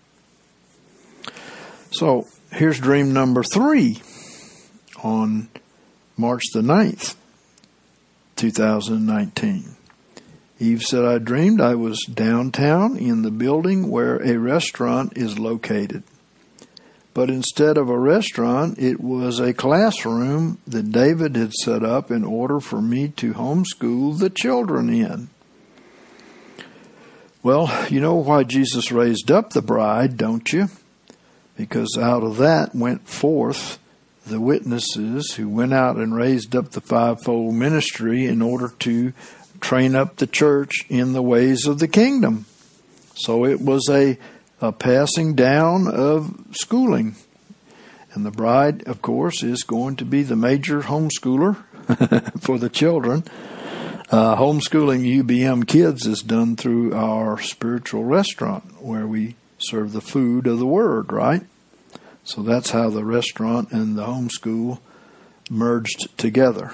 So here's dream number three on March the ninth, two thousand nineteen. Eve said, I dreamed I was downtown in the building where a restaurant is located. But instead of a restaurant, it was a classroom that David had set up in order for me to homeschool the children in. Well, you know why Jesus raised up the bride, don't you? Because out of that went forth the witnesses who went out and raised up the fivefold ministry in order to train up the church in the ways of the kingdom. So it was a a passing down of schooling. And the bride, of course, is going to be the major homeschooler for the children. Uh, homeschooling U B M kids is done through our spiritual restaurant where we serve the food of the Word, right? So that's how the restaurant and the homeschool merged together.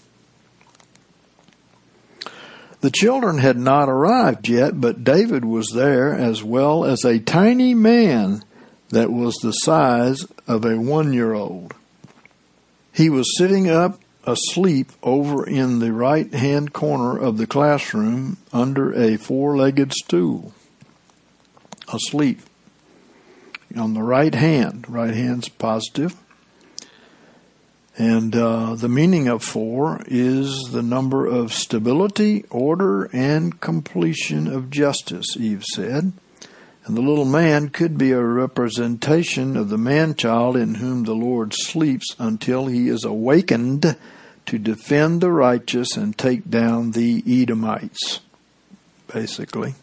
The children had not arrived yet, but David was there, as well as a tiny man that was the size of a one-year-old. He was sitting up asleep over in the right-hand corner of the classroom under a four-legged stool. Asleep. On the right hand. Right hand's positive. And uh, the meaning of four is the number of stability, order, and completion of justice, Eve said. And the little man could be a representation of the man-child in whom the Lord sleeps until he is awakened to defend the righteous and take down the Edomites, basically.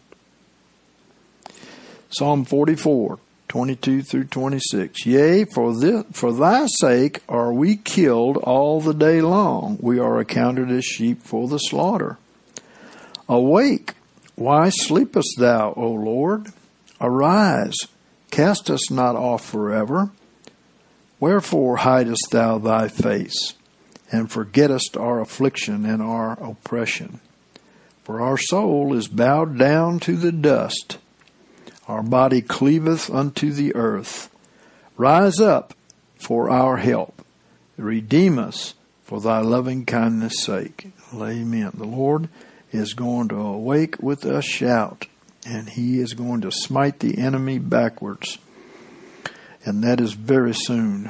Psalm forty-four, twenty-two through twenty-six. Yea, for this, for thy sake are we killed all the day long. We are accounted as sheep for the slaughter. Awake, why sleepest thou, O Lord? Arise, cast us not off forever. Wherefore hidest thou thy face, and forgettest our affliction and our oppression? For our soul is bowed down to the dust, our body cleaveth unto the earth. Rise up for our help, redeem us for thy loving kindness' sake. Amen. The Lord is going to awake with a shout, and he is going to smite the enemy backwards. And that is very soon.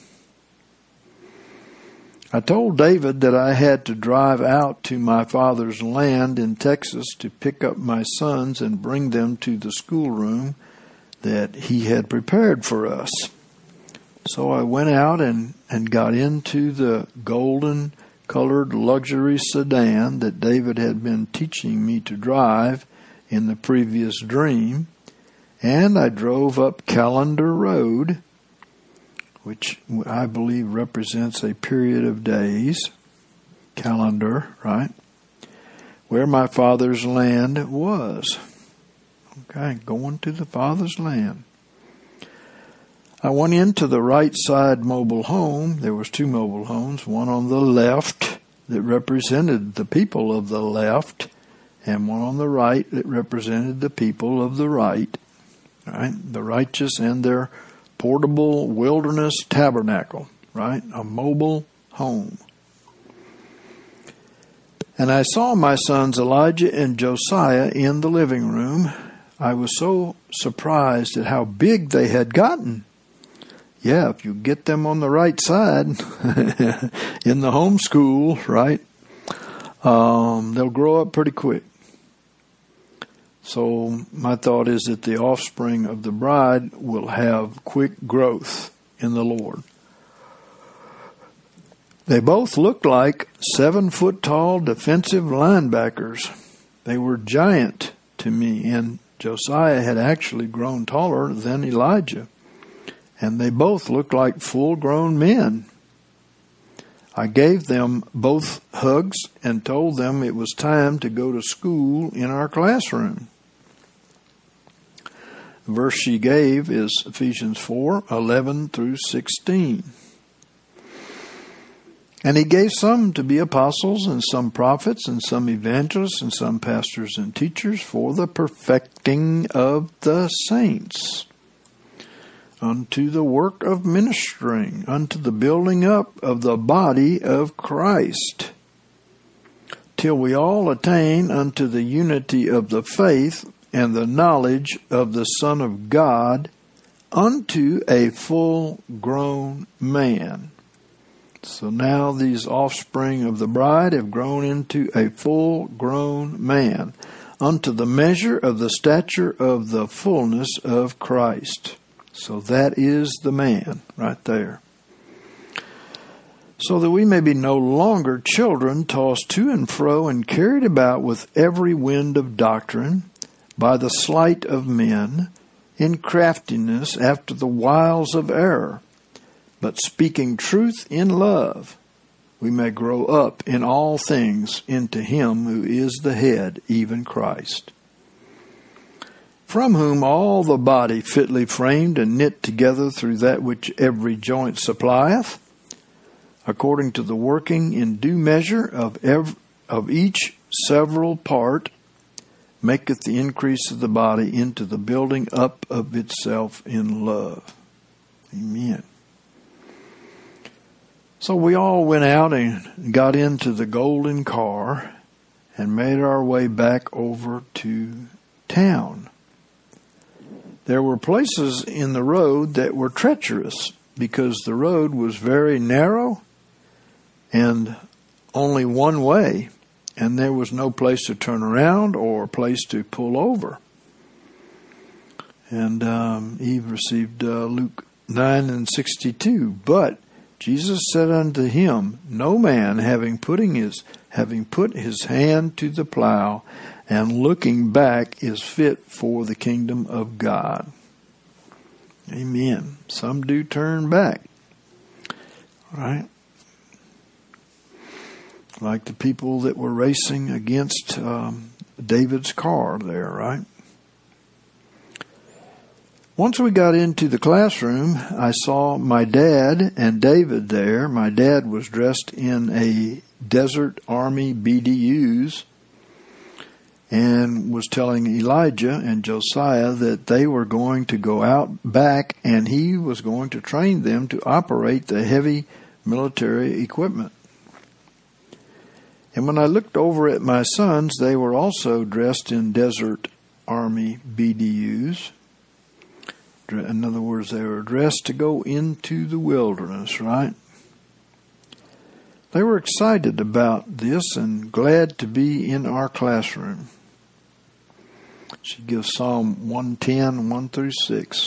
I told David that I had to drive out to my father's land in Texas to pick up my sons and bring them to the schoolroom that he had prepared for us. So I went out and, and got into the golden-colored luxury sedan that David had been teaching me to drive in the previous dream, and I drove up Calendar Road, which I believe represents a period of days, calendar, right, where my father's land was. Okay, going to the father's land. I went into the right side mobile home. There was two mobile homes, one on the left that represented the people of the left, and one on the right that represented the people of the right, right? The righteous and their portable wilderness tabernacle, right? A mobile home. And I saw my sons Elijah and Josiah in the living room. I was so surprised at how big they had gotten. Yeah, if you get them on the right side in the homeschool, right, um, they'll grow up pretty quick. So my thought is that the offspring of the bride will have quick growth in the Lord. They both looked like seven-foot-tall defensive linebackers. They were giant to me, and Josiah had actually grown taller than Elijah. And they both looked like full-grown men. I gave them both hugs and told them it was time to go to school in our classroom. The verse she gave is Ephesians four, eleven through sixteen. And he gave some to be apostles, and some prophets, and some evangelists, and some pastors and teachers for the perfecting of the saints, unto the work of ministering, unto the building up of the body of Christ, till we all attain unto the unity of the faith and the knowledge of the Son of God, unto a full-grown man. So now these offspring of the bride have grown into a full-grown man, unto the measure of the stature of the fullness of Christ. So that is the man right there. So that we may be no longer children, tossed to and fro and carried about with every wind of doctrine, by the sleight of men, in craftiness after the wiles of error, but speaking truth in love, we may grow up in all things into him who is the head, even Christ, from whom all the body fitly framed and knit together through that which every joint supplieth, according to the working in due measure of ev- of each several part, maketh the increase of the body into the building up of itself in love. Amen. So we all went out and got into the golden car and made our way back over to town. There were places in the road that were treacherous because the road was very narrow and only one way, and there was no place to turn around or a place to pull over. And um, Eve received uh, Luke nine and sixty-two. But Jesus said unto him, no man having putting his having put his hand to the plow and looking back is fit for the kingdom of God. Amen. Some do turn back. All right. Like the people that were racing against um, David's car there, right? Once we got into the classroom, I saw my dad and David there. My dad was dressed in a Desert Army B D Us and was telling Elijah and Josiah that they were going to go out back and he was going to train them to operate the heavy military equipment. And when I looked over at my sons, they were also dressed in Desert Army B D Us. In other words, they were dressed to go into the wilderness, right? They were excited about this and glad to be in our classroom. She gives Psalm one ten, one through six.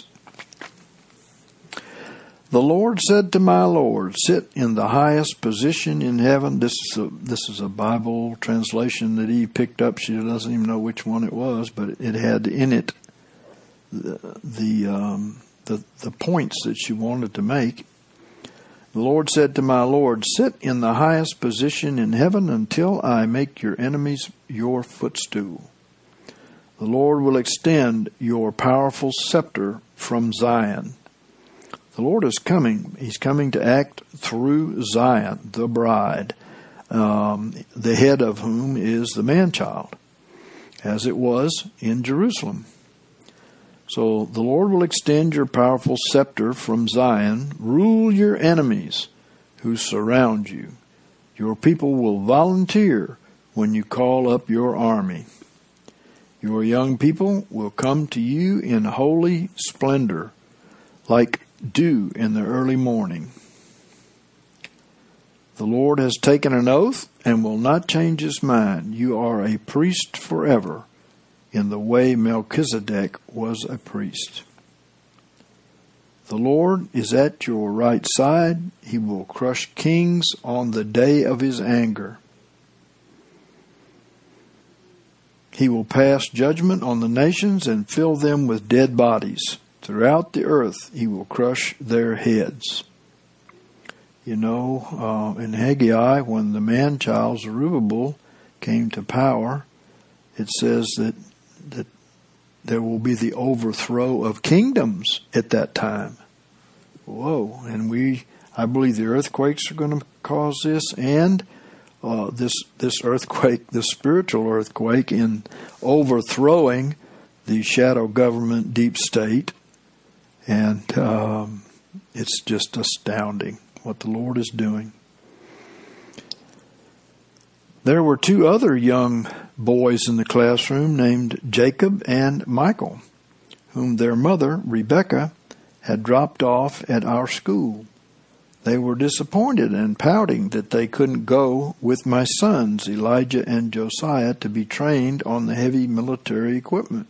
The Lord said to my Lord, sit in the highest position in heaven. This is a, this is a Bible translation that Eve picked up. She doesn't even know which one it was, but it had in it the the, um, the the points that she wanted to make. The Lord said to my Lord, sit in the highest position in heaven until I make your enemies your footstool. The Lord will extend your powerful scepter from Zion. The Lord is coming. He's coming to act through Zion, the bride, um, the head of whom is the man-child, as it was in Jerusalem. So the Lord will extend your powerful scepter from Zion, rule your enemies who surround you. Your people will volunteer when you call up your army. Your young people will come to you in holy splendor, like dew in the early morning. The Lord has taken an oath and will not change his mind. You are a priest forever, in the way Melchizedek was a priest. The Lord is at your right side. He will crush kings on the day of his anger. He will pass judgment on the nations and fill them with dead bodies. Throughout the earth, he will crush their heads. You know, uh, in Haggai, when the man-child Zerubbabel came to power, it says that that there will be the overthrow of kingdoms at that time. Whoa! And we, I believe, the earthquakes are going to cause this, and uh, this this earthquake, the spiritual earthquake, in overthrowing the shadow government, deep state. And um, it's just astounding what the Lord is doing. There were two other young boys in the classroom named Jacob and Michael, whom their mother, Rebecca, had dropped off at our school. They were disappointed and pouting that they couldn't go with my sons, Elijah and Josiah, to be trained on the heavy military equipment.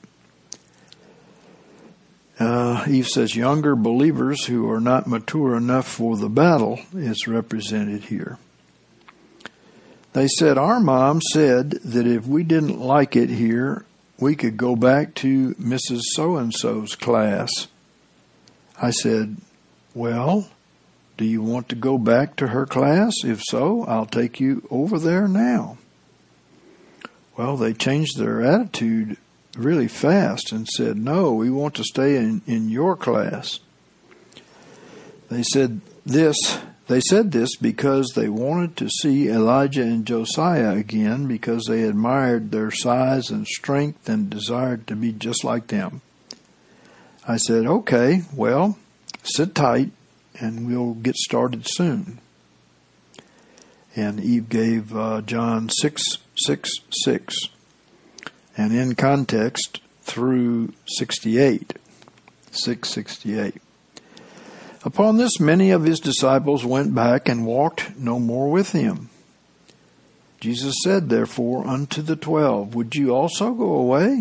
Uh, Eve says younger believers who are not mature enough for the battle is represented here. They said, our mom said that if we didn't like it here, we could go back to Missus So-and-so's class. I said, well, do you want to go back to her class? If so, I'll take you over there now. Well, they changed their attitude really fast and said, no, we want to stay in, in your class. They said this, they said this because they wanted to see Elijah and Josiah again because they admired their size and strength and desired to be just like them. I said, okay, well, sit tight and we'll get started soon. And Eve gave uh, John six, six, six, and in context through sixty-eight, six sixty-eight. Upon this, many of his disciples went back and walked no more with him. Jesus said, therefore, unto the twelve, would you also go away?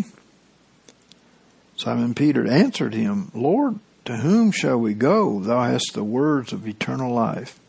Simon Peter answered him, Lord, to whom shall we go? Thou hast the words of eternal life.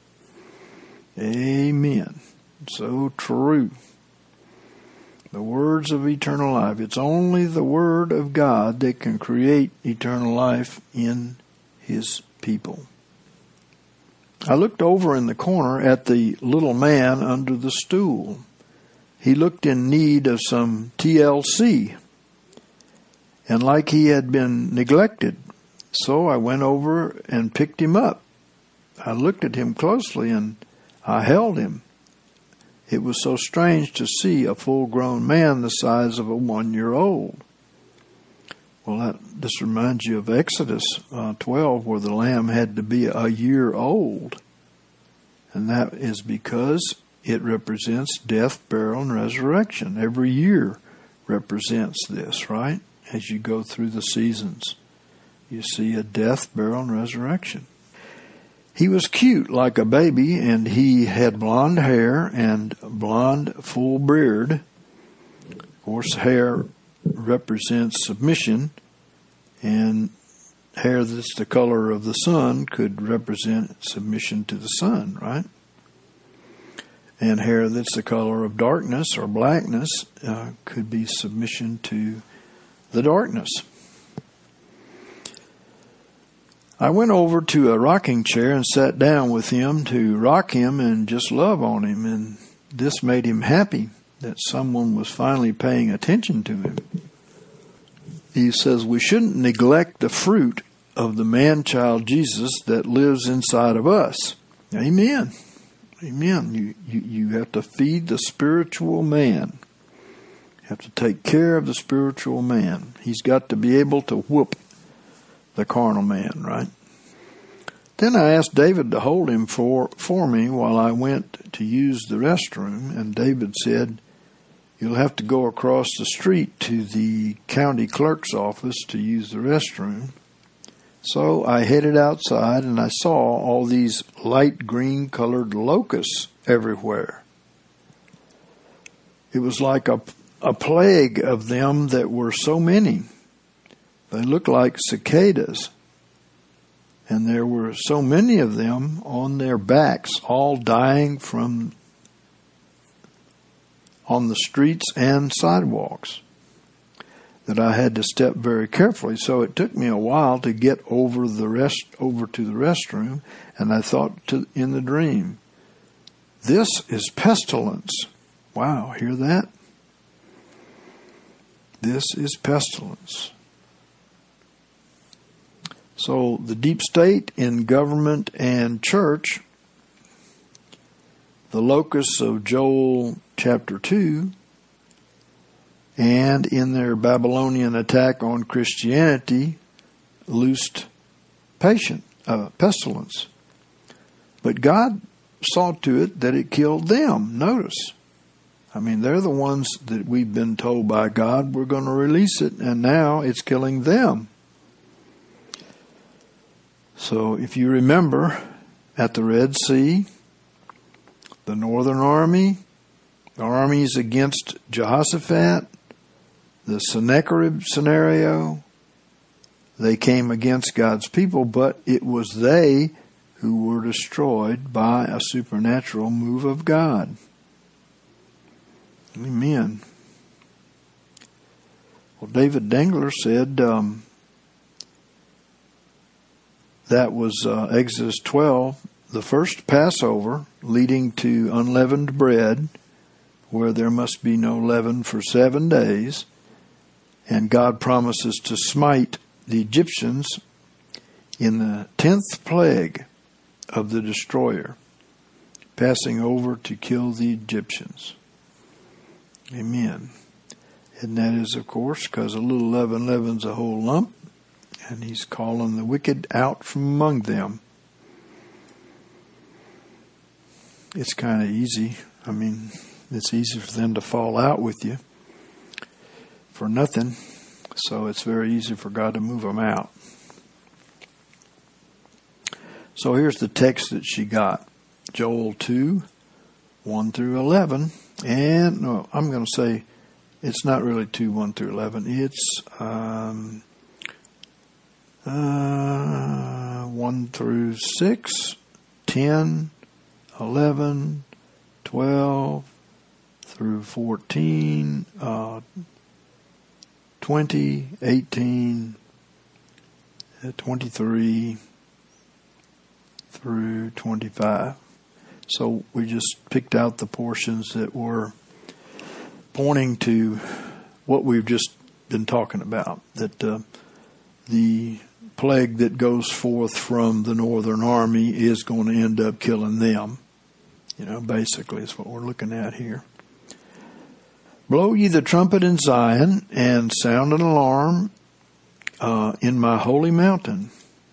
Amen. So true. The words of eternal life. It's only the Word of God that can create eternal life in His people. I looked over in the corner at the little man under the stool. He looked in need of some T L C, and like he had been neglected. So I went over and picked him up. I looked at him closely and I held him. It was so strange to see a full-grown man the size of a one-year-old. Well, that, this reminds you of Exodus uh, twelve, where the lamb had to be a year old. And that is because it represents death, burial, and resurrection. Every year represents this, right? As you go through the seasons, you see a death, burial, and resurrection. He was cute like a baby, and he had blonde hair and blonde full beard. Of course, hair represents submission, and hair that's the color of the sun could represent submission to the sun, right? And hair that's the color of darkness or blackness uh, could be submission to the darkness. I went over to a rocking chair and sat down with him to rock him and just love on him, and this made him happy that someone was finally paying attention to him. He says we shouldn't neglect the fruit of the man-child Jesus that lives inside of us. Amen. Amen. You, you, you have to feed the spiritual man. You have to take care of the spiritual man. He's got to be able to whoop the carnal man, right? Then I asked David to hold him for, for me while I went to use the restroom, and David said, you'll have to go across the street to the county clerk's office to use the restroom. So I headed outside and I saw all these light green colored locusts everywhere. It was like a, a plague of them that were so many. They looked like cicadas. And there were so many of them on their backs, all dying from on the streets and sidewalks, that I had to step very carefully. So it took me a while to get over the rest over to the restroom, and I thought to, in the dream, this is pestilence. Wow, hear that? This is pestilence. So the deep state in government and church, the locusts of Joel chapter two, and in their Babylonian attack on Christianity, loosed patient, uh, pestilence. But God saw to it that it killed them. Notice. I mean, they're the ones that we've been told by God we're going to release it, and now it's killing them. So if you remember, at the Red Sea, the northern army, the armies against Jehoshaphat, the Sennacherib scenario, they came against God's people, but it was they who were destroyed by a supernatural move of God. Amen. Well, Well, David Dengler said um, that was uh, Exodus twelve, the first Passover leading to unleavened bread, where there must be no leaven for seven days, and God promises to smite the Egyptians in the tenth plague of the destroyer, passing over to kill the Egyptians. Amen. And that is, of course, because a little leaven leavens a whole lump, and he's calling the wicked out from among them. It's kind of easy. I mean, it's easy for them to fall out with you for nothing, so it's very easy for God to move them out. So here's the text that she got. Joel two, one through eleven. And, no, I'm going to say it's not really two, one through eleven. It's um, uh, one through six, ten, eleven, twelve, through fourteen, uh, twenty, eighteen, twenty-three, through twenty-five. So we just picked out the portions that were pointing to what we've just been talking about, that uh, the plague that goes forth from the northern army is going to end up killing them. You know, basically is what we're looking at here. Blow ye the trumpet in Zion, and sound an alarm uh, in my holy mountain.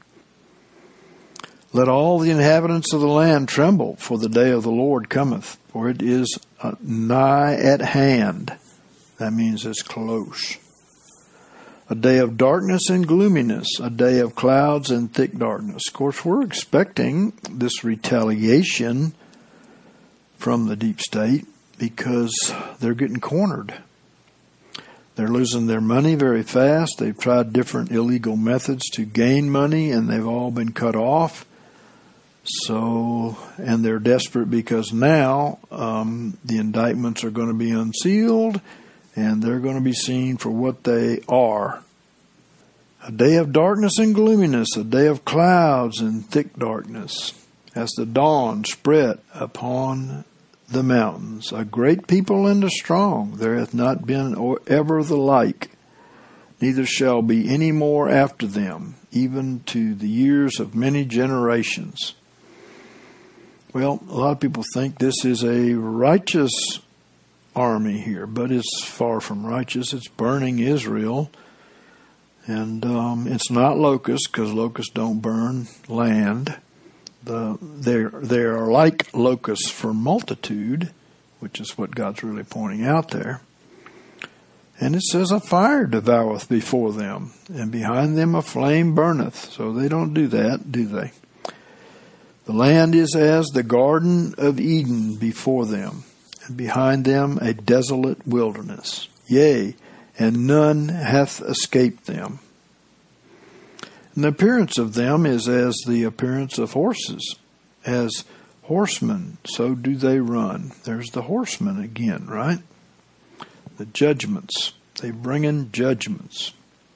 Let all the inhabitants of the land tremble, for the day of the Lord cometh, for it is uh, nigh at hand. That means it's close. A day of darkness and gloominess, a day of clouds and thick darkness. Of course, we're expecting this retaliation from the deep state because they're getting cornered. They're losing their money very fast. They've tried different illegal methods to gain money, and they've all been cut off. So, and they're desperate because now um, the indictments are going to be unsealed, and they're going to be seen for what they are. A day of darkness and gloominess, a day of clouds and thick darkness, as the dawn spread upon the mountains. A great people and a strong, there hath not been or ever the like, neither shall be any more after them, even to the years of many generations. Well, a lot of people think this is a righteous army here, but it's far from righteous. It's burning Israel, and um, it's not locusts, because locusts don't burn land. The they they are like locusts for multitude, which is what God's really pointing out there. And it says, a fire devoureth before them, and behind them a flame burneth. So they don't do that, do they? The land is as the Garden of Eden before them, and behind them a desolate wilderness. Yea, and none hath escaped them. And the appearance of them is as the appearance of horses. As horsemen, so do they run. There's the horsemen again, right? The judgments. They bring in judgments.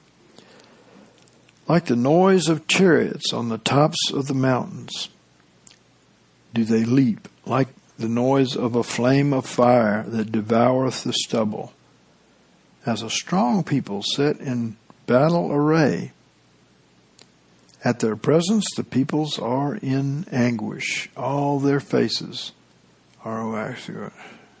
Like the noise of chariots on the tops of the mountains, do they leap, like the noise of a flame of fire that devoureth the stubble. As a strong people set in battle array, at their presence the peoples are in anguish. All their faces are actually.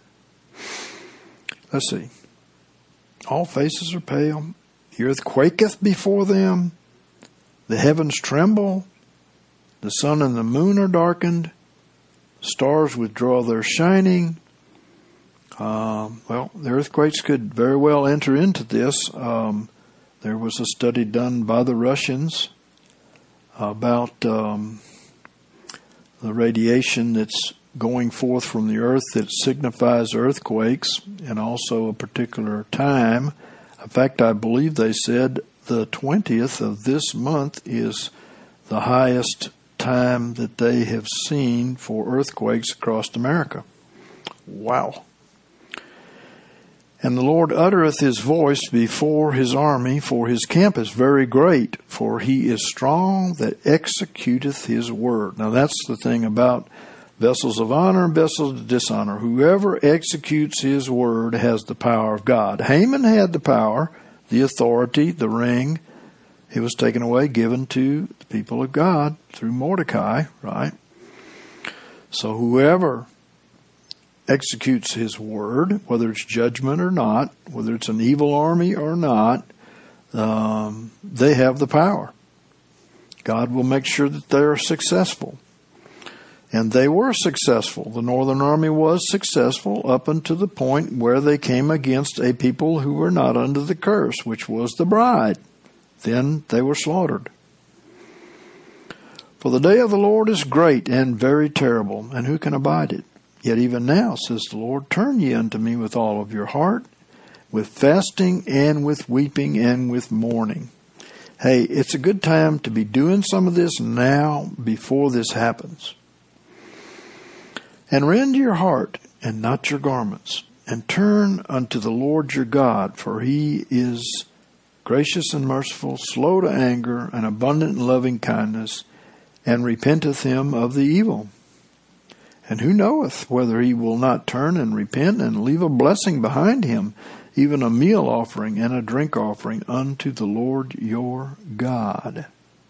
Let's see. All faces are pale. The earth quaketh before them. The heavens tremble. The sun and the moon are darkened. Stars withdraw their shining. Um, well, the earthquakes could very well enter into this. Um, there was a study done by the Russians about um, the radiation that's going forth from the earth that signifies earthquakes, and also a particular time. In fact, I believe they said the twentieth of this month is the highest time that they have seen for earthquakes across America. Wow. And the Lord uttereth his voice before his army, for his camp is very great, for he is strong that executeth his word. Now that's the thing about vessels of honor and vessels of dishonor. Whoever executes his word has the power of God. Haman had the power, the authority, the ring. It was taken away, given to the people of God through Mordecai, right? So whoever executes his word, whether it's judgment or not, whether it's an evil army or not, um, they have the power. God will make sure that they're successful. And they were successful. The Northern Army was successful up until the point where they came against a people who were not under the curse, which was the bride. Then they were slaughtered. For the day of the Lord is great and very terrible, and who can abide it? Yet even now, says the Lord, turn ye unto me with all of your heart, with fasting and with weeping and with mourning. Hey, it's a good time to be doing some of this now before this happens. And rend your heart and not your garments, and turn unto the Lord your God, for he is gracious and merciful, slow to anger, and abundant in loving kindness, and repenteth him of the evil. And who knoweth whether he will not turn and repent and leave a blessing behind him, even a meal offering and a drink offering unto the Lord your God.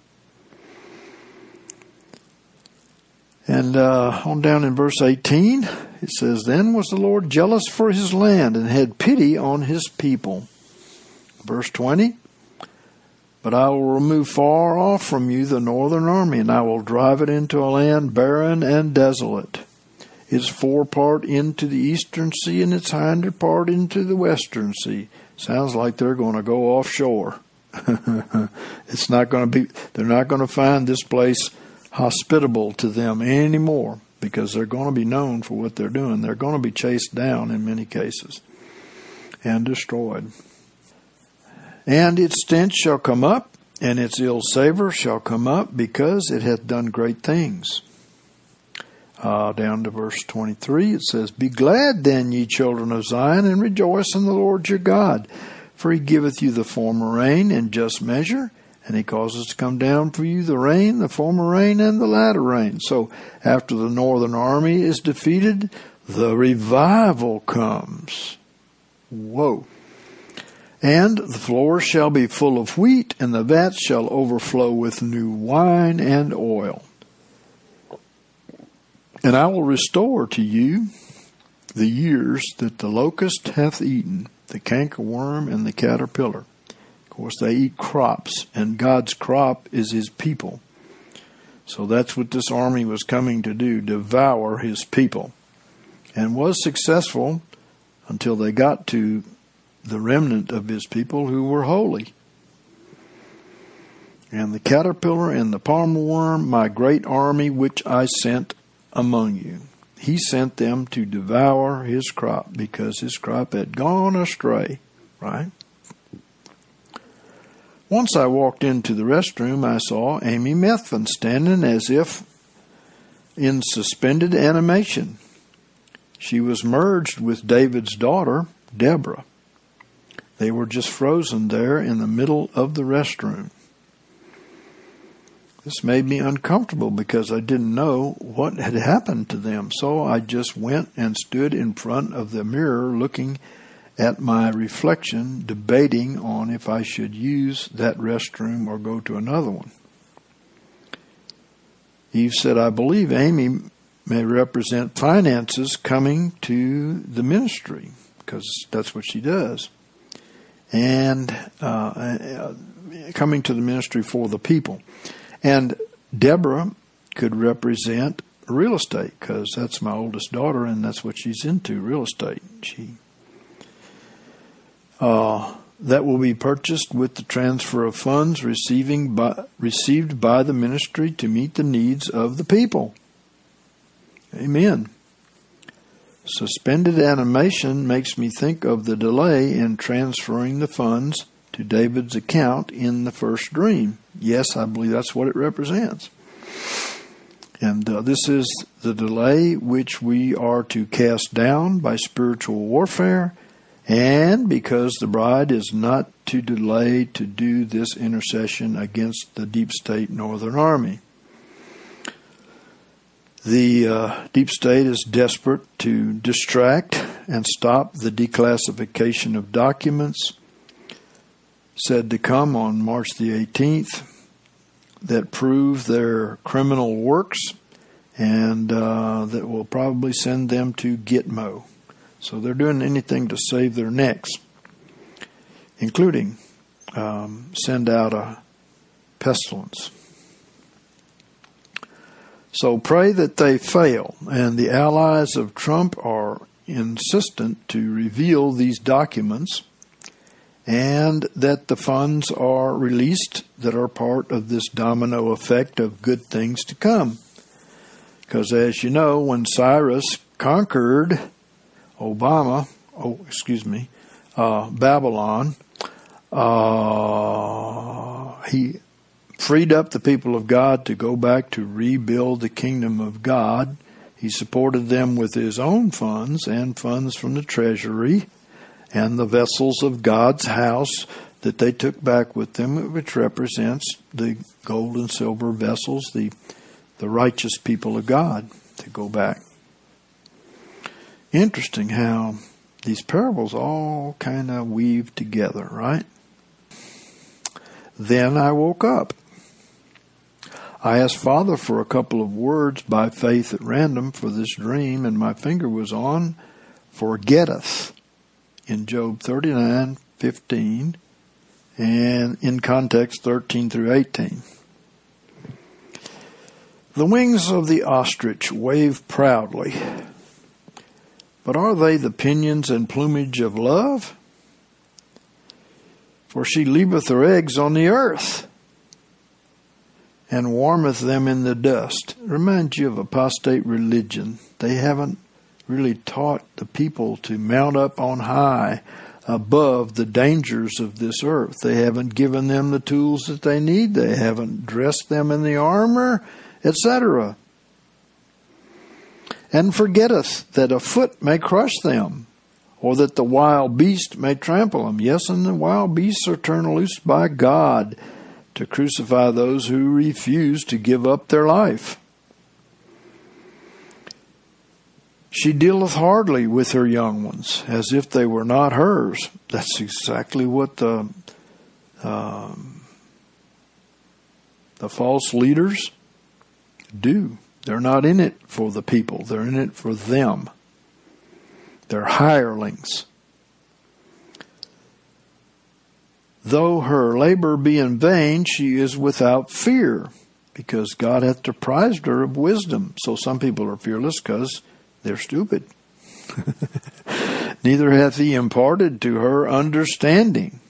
And uh, on down in verse eighteen, it says, Then was the Lord jealous for his land, and had pity on his people. Verse twenty, But I will remove far off from you the northern army, and I will drive it into a land barren and desolate. Its forepart into the eastern sea, and its hinder part into the western sea. Sounds like they're going to go offshore. It's not going to be, they're not going to find this place hospitable to them anymore, because they're going to be known for what they're doing. They're going to be chased down in many cases and destroyed. And its stench shall come up, and its ill savor shall come up, because it hath done great things. Uh, down to verse twenty-three, it says, Be glad then, ye children of Zion, and rejoice in the Lord your God. For he giveth you the former rain in just measure, and he causes to come down for you the rain, the former rain, and the latter rain. So after the northern army is defeated, the revival comes. Whoa. And the floors shall be full of wheat, and the vats shall overflow with new wine and oil. And I will restore to you the years that the locust hath eaten, the cankerworm and the caterpillar. Of course, they eat crops, and God's crop is his people. So that's what this army was coming to do, devour his people. And was successful until they got to the remnant of his people who were holy. And the caterpillar and the palmer worm, my great army which I sent among you. He sent them to devour his crop, because his crop had gone astray, right? Once I walked into the restroom, I saw Amy Methvin standing as if in suspended animation. She was merged with David's daughter, Deborah. They were just frozen there in the middle of the restroom. This made me uncomfortable, because I didn't know what had happened to them. So I just went and stood in front of the mirror looking at my reflection, debating on if I should use that restroom or go to another one. Eve said, I believe Amy may represent finances coming to the ministry, because that's what she does. And uh, coming to the ministry for the people. And Deborah could represent real estate, because that's my oldest daughter, and that's what she's into, real estate. She uh, that will be purchased with the transfer of funds receiving by, received by the ministry to meet the needs of the people. Amen. Suspended animation makes me think of the delay in transferring the funds to David's account in the first dream. Yes, I believe that's what it represents. And uh, this is the delay which we are to cast down by spiritual warfare and because the bride is not to delay to do this intercession against the deep state Northern Army. The uh, deep state is desperate to distract and stop the declassification of documents said to come on March the eighteenth that prove their criminal works and uh, that will probably send them to Gitmo. So they're doing anything to save their necks, including um, send out a pestilence. So pray that they fail, and the allies of Trump are insistent to reveal these documents and that the funds are released that are part of this domino effect of good things to come. Because as you know, when Cyrus conquered Obama, oh, excuse me, uh, Babylon, uh, he freed up the people of God to go back to rebuild the kingdom of God. He supported them with his own funds and funds from the treasury and the vessels of God's house that they took back with them, which represents the gold and silver vessels, the, the righteous people of God, to go back. Interesting how these parables all kind of weave together, right? Then I woke up. I asked Father for a couple of words by faith at random for this dream, and my finger was on forgetteth in Job thirty-nine fifteen, and in context thirteen through eighteen. The wings of the ostrich wave proudly, but are they the pinions and plumage of love? For she leaveth her eggs on the earth, and warmeth them in the dust. Reminds you of apostate religion. They haven't really taught the people to mount up on high above the dangers of this earth. They haven't given them the tools that they need. They haven't dressed them in the armor, et cetera. And forgetteth that a foot may crush them, or that the wild beast may trample them. Yes, and the wild beasts are turned loose by God to crucify those who refuse to give up their life. She dealeth hardly with her young ones, as if they were not hers. That's exactly what the um, the false leaders do. They're not in it for the people. They're in it for them. They're hirelings. Though her labor be in vain, she is without fear, because God hath deprived her of wisdom. So some people are fearless because they're stupid. Neither hath he imparted to her understanding.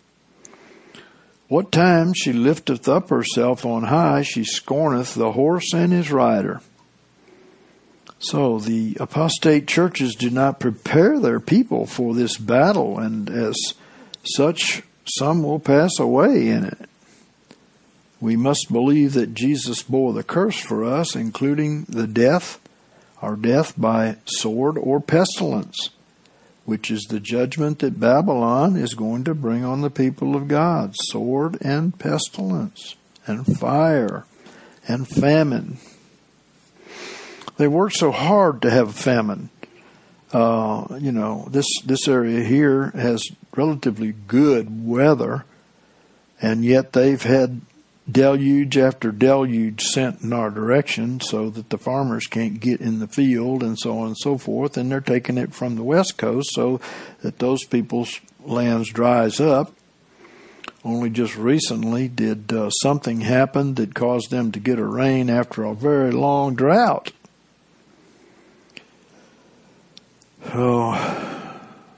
What time she lifteth up herself on high, she scorneth the horse and his rider. So the apostate churches do not prepare their people for this battle, and as such, some will pass away in it. We must believe that Jesus bore the curse for us, including the death, our death by sword or pestilence, which is the judgment that Babylon is going to bring on the people of God. Sword and pestilence and fire and famine. They work so hard to have a famine. Uh, you know, this, this area here has relatively good weather, and yet they've had deluge after deluge sent in our direction so that the farmers can't get in the field and so on and so forth, and they're taking it from the west coast so that those people's lands dries up. Only just recently did uh, something happen that caused them to get a rain after a very long drought. Oh,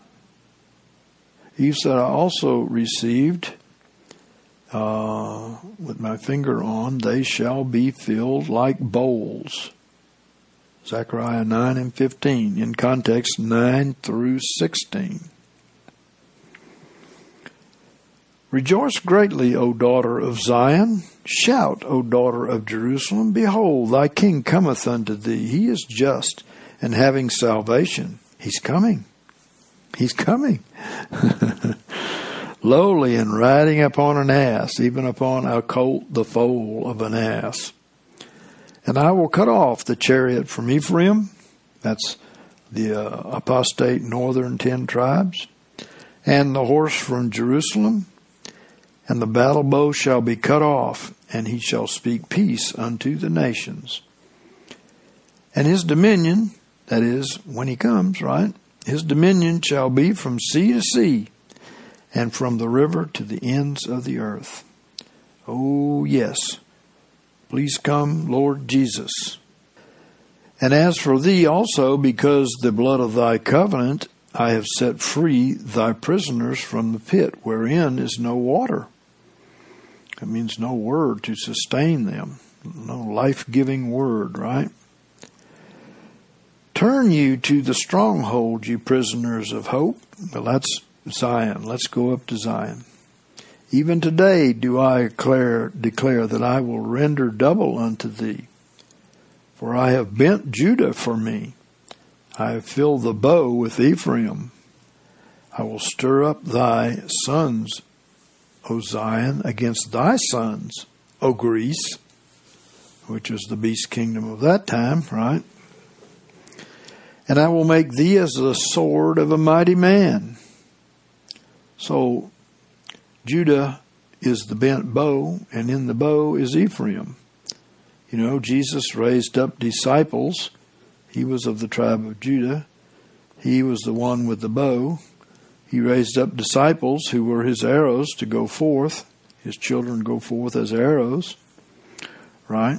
Eve said, I also received, uh, with my finger on, they shall be filled like bowls. Zechariah nine and fifteen, in context nine through sixteen. Rejoice greatly, O daughter of Zion. Shout, O daughter of Jerusalem. Behold, thy king cometh unto thee. He is just and having salvation. He's coming. He's coming. Lowly and riding upon an ass, even upon a colt, the foal of an ass. And I will cut off the chariot from Ephraim. That's the uh, apostate northern ten tribes. And the horse from Jerusalem. And the battle bow shall be cut off, and he shall speak peace unto the nations. And his dominion, that is, when he comes, right? His dominion shall be from sea to sea, and from the river to the ends of the earth. Oh, yes. Please come, Lord Jesus. And as for thee also, because the blood of thy covenant, I have set free thy prisoners from the pit, wherein is no water. That means no word to sustain them. No life-giving word, right? Turn you to the stronghold, you prisoners of hope. Well, that's Zion. Let's go up to Zion. Even today do I declare, declare that I will render double unto thee. For I have bent Judah for me. I have filled the bow with Ephraim. I will stir up thy sons, O Zion, against thy sons, O Greece, which was the beast kingdom of that time, right? And I will make thee as the sword of a mighty man. So Judah is the bent bow, and in the bow is Ephraim. You know, Jesus raised up disciples. He was of the tribe of Judah. He was the one with the bow. He raised up disciples who were his arrows to go forth. His children go forth as arrows. Right?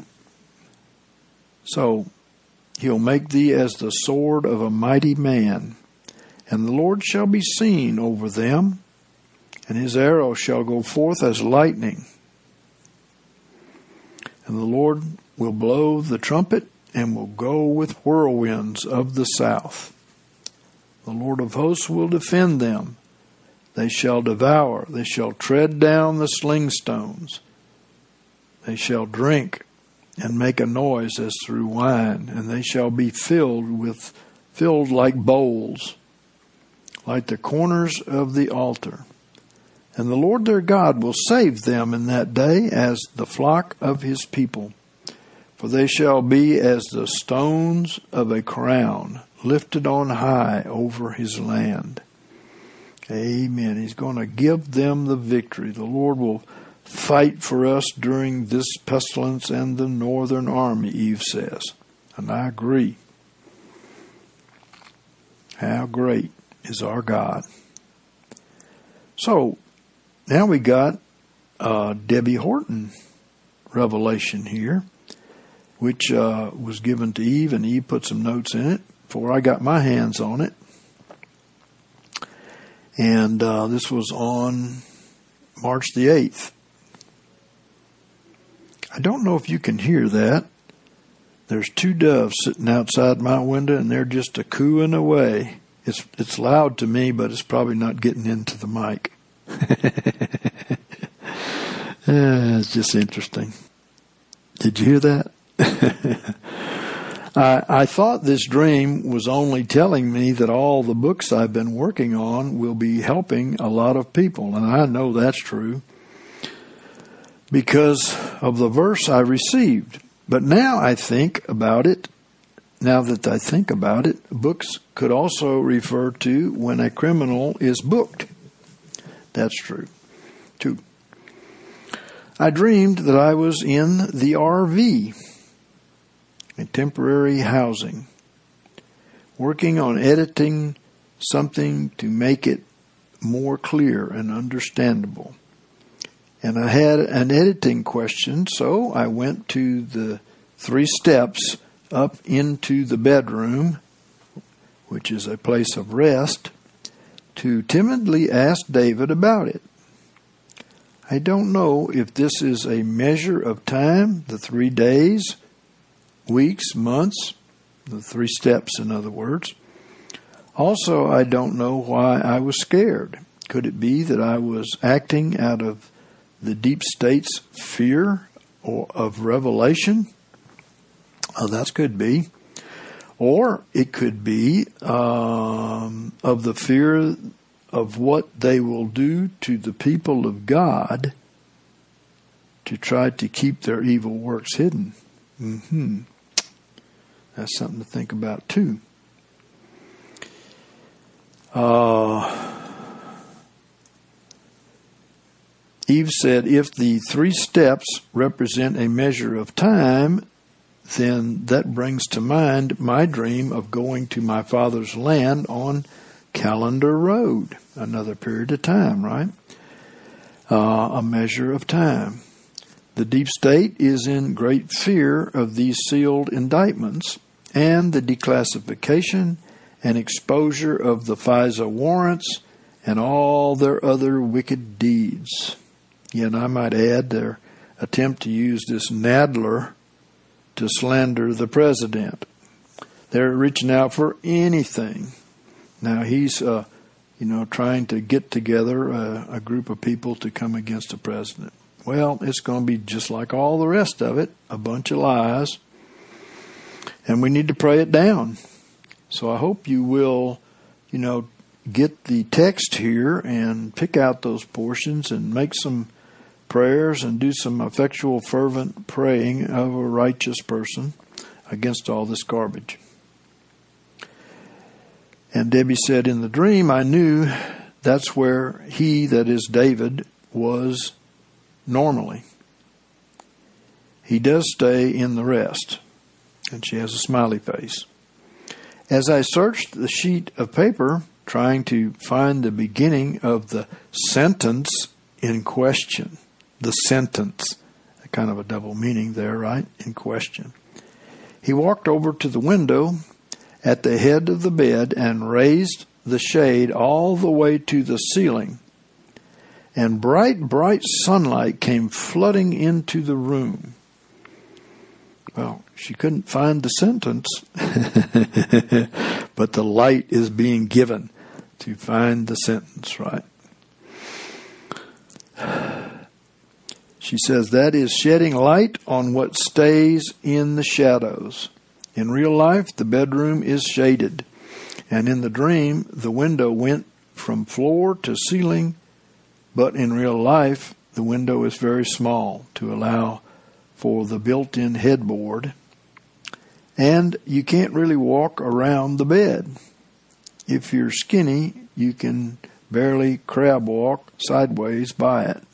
So, he'll make thee as the sword of a mighty man. And the Lord shall be seen over them, and his arrow shall go forth as lightning. And the Lord will blow the trumpet, and will go with whirlwinds of the south. The Lord of hosts will defend them. They shall devour. They shall tread down the sling stones. They shall drink and make a noise as through wine, and they shall be filled with filled like bowls, like the corners of the altar. And the Lord their God will save them in that day as the flock of his people. For they shall be as the stones of a crown, lifted on high over his land. Amen. He's going to give them the victory. The Lord will fight for us during this pestilence and the northern army, Eve says. And I agree. How great is our God. So, now we got uh, Debbie Horton revelation here, which uh, was given to Eve, and Eve put some notes in it before I got my hands on it. And uh, this was on March the eighth. I don't know if you can hear that. There's two doves sitting outside my window, and they're just a cooing away. It's it's loud to me, but it's probably not getting into the mic. uh, it's just interesting. Did you hear that? I, I thought this dream was only telling me that all the books I've been working on will be helping a lot of people, and I know that's true because of the verse I received. But now I think about it, now that I think about it, books could also refer to when a criminal is booked. That's true, too. I dreamed that I was in the R V, a temporary housing, working on editing something to make it more clear and understandable. And I had an editing question, so I went to the three steps up into the bedroom, which is a place of rest, to timidly ask David about it. I don't know if this is a measure of time, the three days, weeks, months, the three steps, in other words. Also, I don't know why I was scared. Could it be that I was acting out of the deep state's fear or of revelation? Oh, that could be. Or it could be um, of the fear of what they will do to the people of God to try to keep their evil works hidden. Mm-hmm. That's something to think about too. Uh, Eve said, if the three steps represent a measure of time, then that brings to mind my dream of going to my father's land on Calendar Road. Another period of time, right? Uh, a measure of time. The deep state is in great fear of these sealed indictments and the declassification and exposure of the FISA warrants and all their other wicked deeds. Yet I might add their attempt to use this Nadler to slander the president. They're reaching out for anything. Now he's, uh, you know, trying to get together a, a group of people to come against the president. Well, it's going to be just like all the rest of it, a bunch of lies. And we need to pray it down. So I hope you will, you know, get the text here and pick out those portions and make some prayers and do some effectual, fervent praying of a righteous person against all this garbage. And Debbie said, in the dream, I knew that's where he, that is David, was normally. He does stay in the rest. And she has a smiley face. As I searched the sheet of paper, trying to find the beginning of the sentence in question, the sentence, kind of a double meaning there, right? In question. He walked over to the window at the head of the bed and raised the shade all the way to the ceiling. And bright, bright sunlight came flooding into the room. Well, she couldn't find the sentence, but the light is being given to find the sentence, right? She says that is shedding light on what stays in the shadows. In real life, the bedroom is shaded, and in the dream, the window went from floor to ceiling, but in real life, the window is very small to allow for the built-in headboard, and you can't really walk around the bed. If you're skinny, you can barely crab walk sideways by it.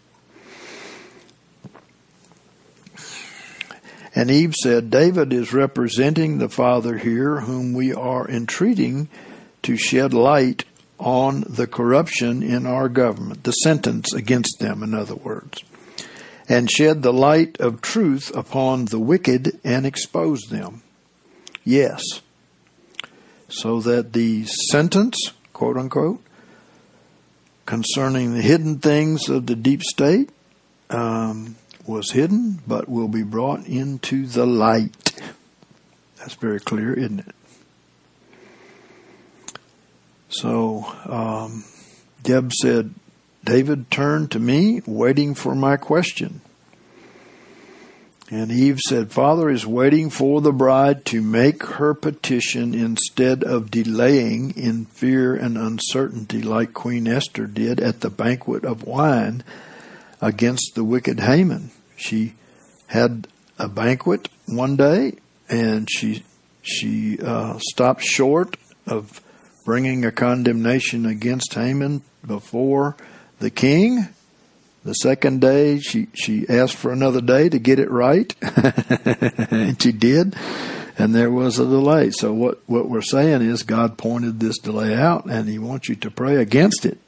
And Eve said, David is representing the Father here, whom we are entreating to shed light on the corruption in our government, the sentence against them, in other words, and shed the light of truth upon the wicked and expose them. Yes, so that the sentence, quote unquote, concerning the hidden things of the deep state um, was hidden, but will be brought into the light. That's very clear, isn't it? So, um, Deb said, David turned to me, waiting for my question. And Eve said, Father is waiting for the bride to make her petition instead of delaying in fear and uncertainty like Queen Esther did at the banquet of wine against the wicked Haman. She had a banquet one day, and she she uh, stopped short of bringing a condemnation against Haman before the king. The second day, she, she asked for another day to get it right, and she did, and there was a delay. So what, what we're saying is God pointed this delay out, and He wants you to pray against it.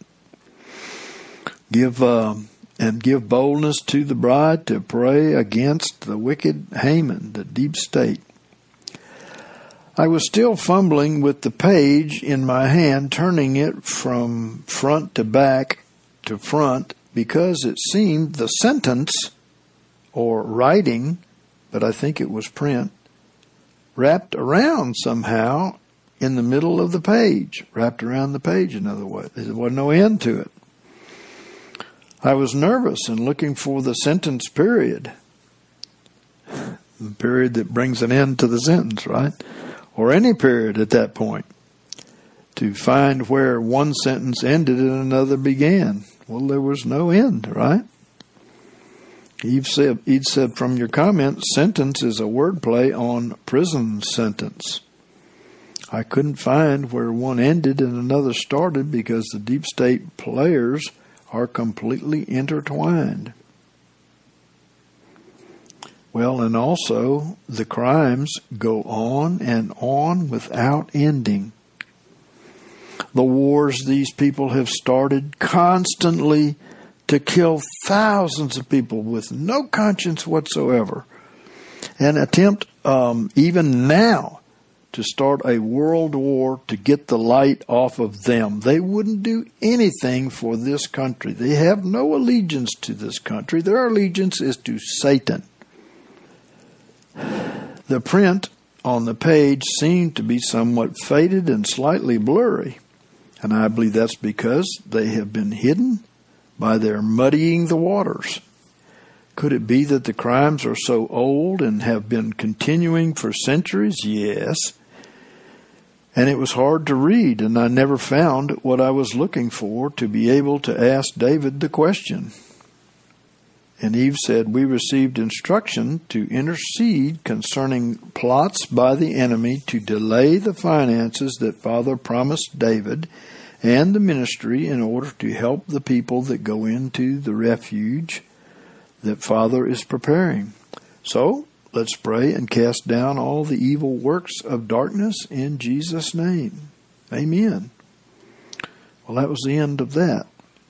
Give um, and give boldness to the bride to pray against the wicked Haman, the deep state. I was still fumbling with the page in my hand, turning it from front to back to front, because it seemed the sentence, or writing, but I think it was print, wrapped around somehow in the middle of the page. Wrapped around the page, in other words. There wasn't no end to it. I was nervous and looking for the sentence period. The period that brings an end to the sentence, right? or any period at that point, to find where one sentence ended and another began. Well, there was no end, right? Eve said, Eve said from your comment, sentence is a wordplay on prison sentence. I couldn't find where one ended and another started because the deep state players are completely intertwined. Well, and also the crimes go on and on without ending. The wars these people have started constantly to kill thousands of people with no conscience whatsoever, and attempt um, even now to start a world war to get the light off of them. They wouldn't do anything for this country. They have no allegiance to this country. Their allegiance is to Satan. The print on the page seemed to be somewhat faded and slightly blurry, and I believe that's because they have been hidden by their muddying the waters. Could it be that the crimes are so old and have been continuing for centuries? Yes. And it was hard to read, and I never found what I was looking for to be able to ask David the question. And Eve said, we received instruction to intercede concerning plots by the enemy to delay the finances that Father promised David and the ministry in order to help the people that go into the refuge that Father is preparing. So, let's pray and cast down all the evil works of darkness in Jesus' name. Amen. Well, that was the end of that.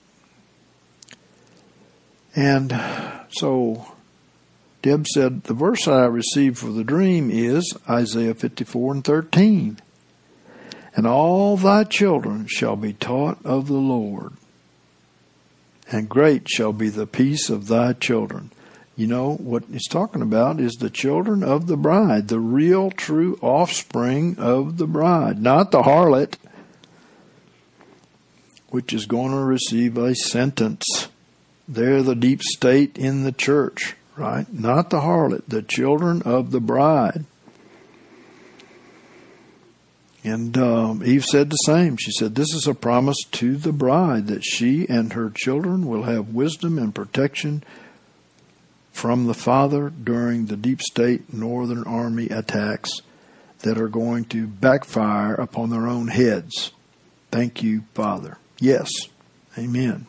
And so, Deb said, the verse I received for the dream is Isaiah fifty-four and thirteen. And all thy children shall be taught of the Lord, and great shall be the peace of thy children. You know, what he's talking about is the children of the bride, the real, true offspring of the bride, not the harlot, which is going to receive a sentence. They're the deep state in the church, right? Not the harlot, the children of the bride. And um, Eve said the same. She said, this is a promise to the bride that she and her children will have wisdom and protection from the Father during the deep state Northern Army attacks that are going to backfire upon their own heads. Thank you, Father. Yes. Amen.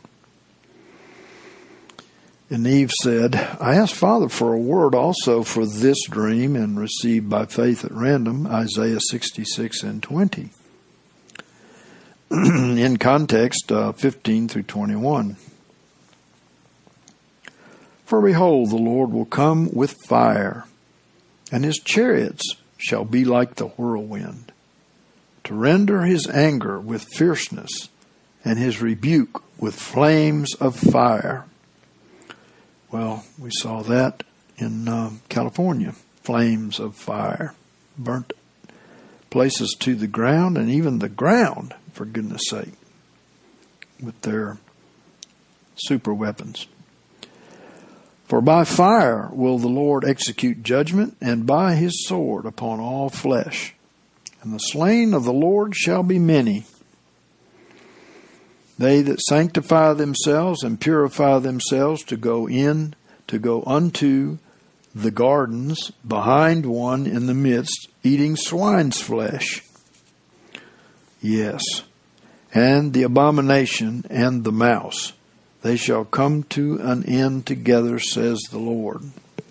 And Eve said, I asked Father for a word also for this dream and received by faith at random Isaiah sixty-six and twenty. In context, uh, fifteen through twenty-one. For behold, the Lord will come with fire, and his chariots shall be like the whirlwind, to render his anger with fierceness, and his rebuke with flames of fire. Well, we saw that in uh, California. Flames of fire. Burnt places to the ground, and even the ground, for goodness sake, with their super weapons. For by fire will the Lord execute judgment, and by his sword upon all flesh. And the slain of the Lord shall be many. They that sanctify themselves and purify themselves to go in, to go unto the gardens behind one in the midst, eating swine's flesh. Yes, and the abomination and the mouse, they shall come to an end together, says the Lord.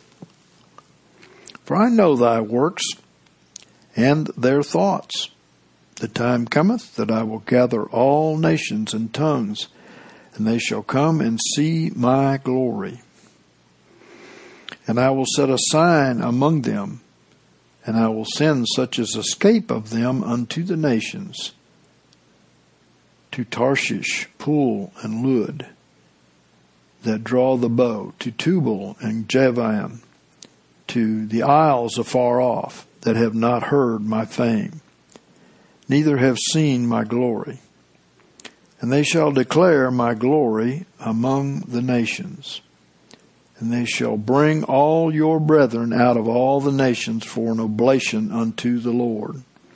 For I know thy works and their thoughts. The time cometh that I will gather all nations and tongues, and they shall come and see my glory. And I will set a sign among them, and I will send such as escape of them unto the nations, to Tarshish, Pool, and Lud, that draw the bow, to Tubal and Javan, to the isles afar off, that have not heard my fame, neither have seen my glory. And they shall declare my glory among the nations. And they shall bring all your brethren out of all the nations for an oblation unto the Lord.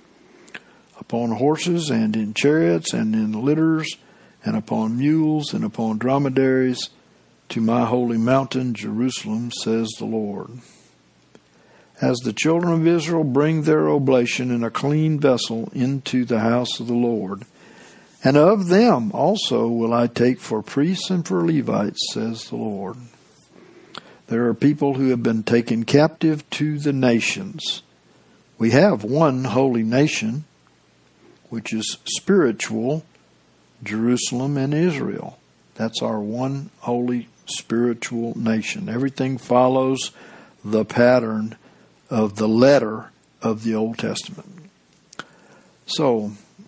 upon horses and in chariots and in litters and upon mules and upon dromedaries, to my holy mountain Jerusalem, says the Lord. As the children of Israel bring their oblation in a clean vessel into the house of the Lord, and of them also will I take for priests and for Levites, says the Lord. There are people who have been taken captive to the nations. We have one holy nation, which is spiritual, Jerusalem and Israel. That's our one holy spiritual nation. Everything follows the pattern of the letter of the Old Testament. So,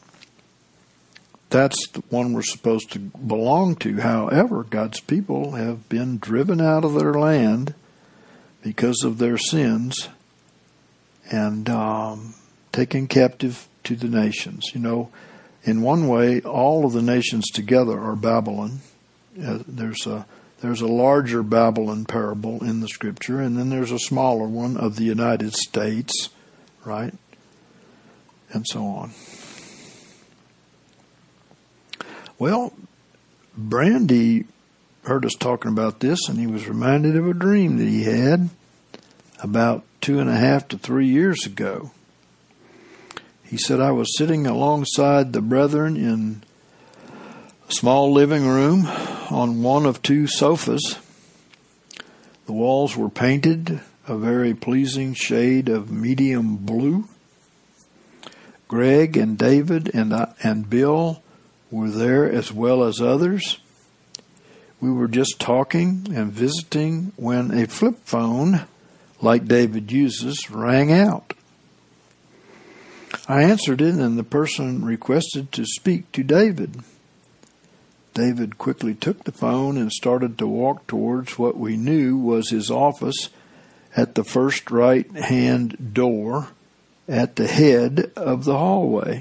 that's the one we're supposed to belong to. However, God's people have been driven out of their land because of their sins and um, taken captive to the nations. You know, in one way, all of the nations together are Babylon. Uh, there's a there's a larger Babylon parable in the Scripture, and then there's a smaller one of the United States, right? And so on. Well, Brandy heard us talking about this, and he was reminded of a dream that he had about two and a half to three years ago. He said, I was sitting alongside the brethren in a small living room on one of two sofas. The walls were painted a very pleasing shade of medium blue. Greg and David and I, and Bill were there, as well as others. We were just talking and visiting when a flip phone, like David uses, rang out. I answered it, and the person requested to speak to David. David quickly took the phone and started to walk towards what we knew was his office at the first right-hand door at the head of the hallway.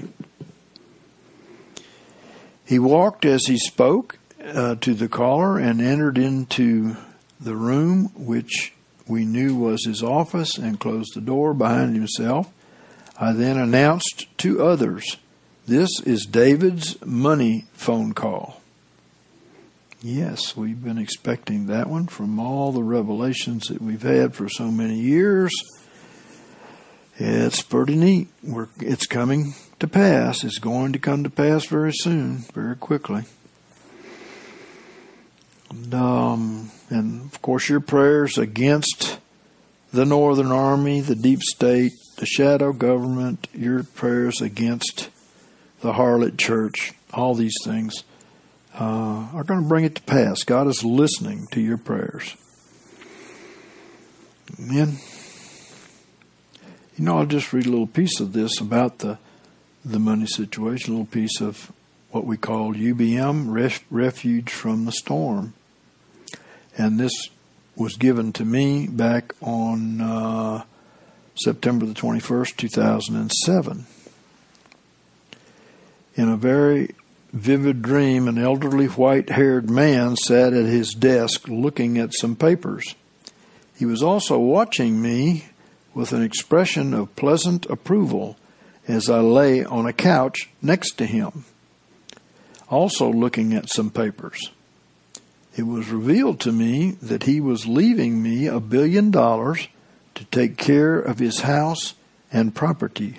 He walked as he spoke uh, to the caller and entered into the room, which we knew was his office, and closed the door behind himself. I then announced to others, this is David's money phone call. Yes, we've been expecting that one from all the revelations that we've had for so many years. It's pretty neat. We're, it's coming to pass. It's going to come to pass very soon, very quickly. And, um, and of course, your prayers against the Northern Army, the deep state, the shadow government, your prayers against the harlot church, all these things uh, are going to bring it to pass. God is listening to your prayers. Amen. You know, I'll just read a little piece of this about the the money situation, a little piece of what we call U B M, Ref, Refuge from the Storm. And this was given to me back on uh, September the twenty-first, two thousand seven. In a very vivid dream, an elderly white-haired man sat at his desk looking at some papers. He was also watching me with an expression of pleasant approval as I lay on a couch next to him, also looking at some papers. It was revealed to me that he was leaving me a billion dollars to take care of his house and property.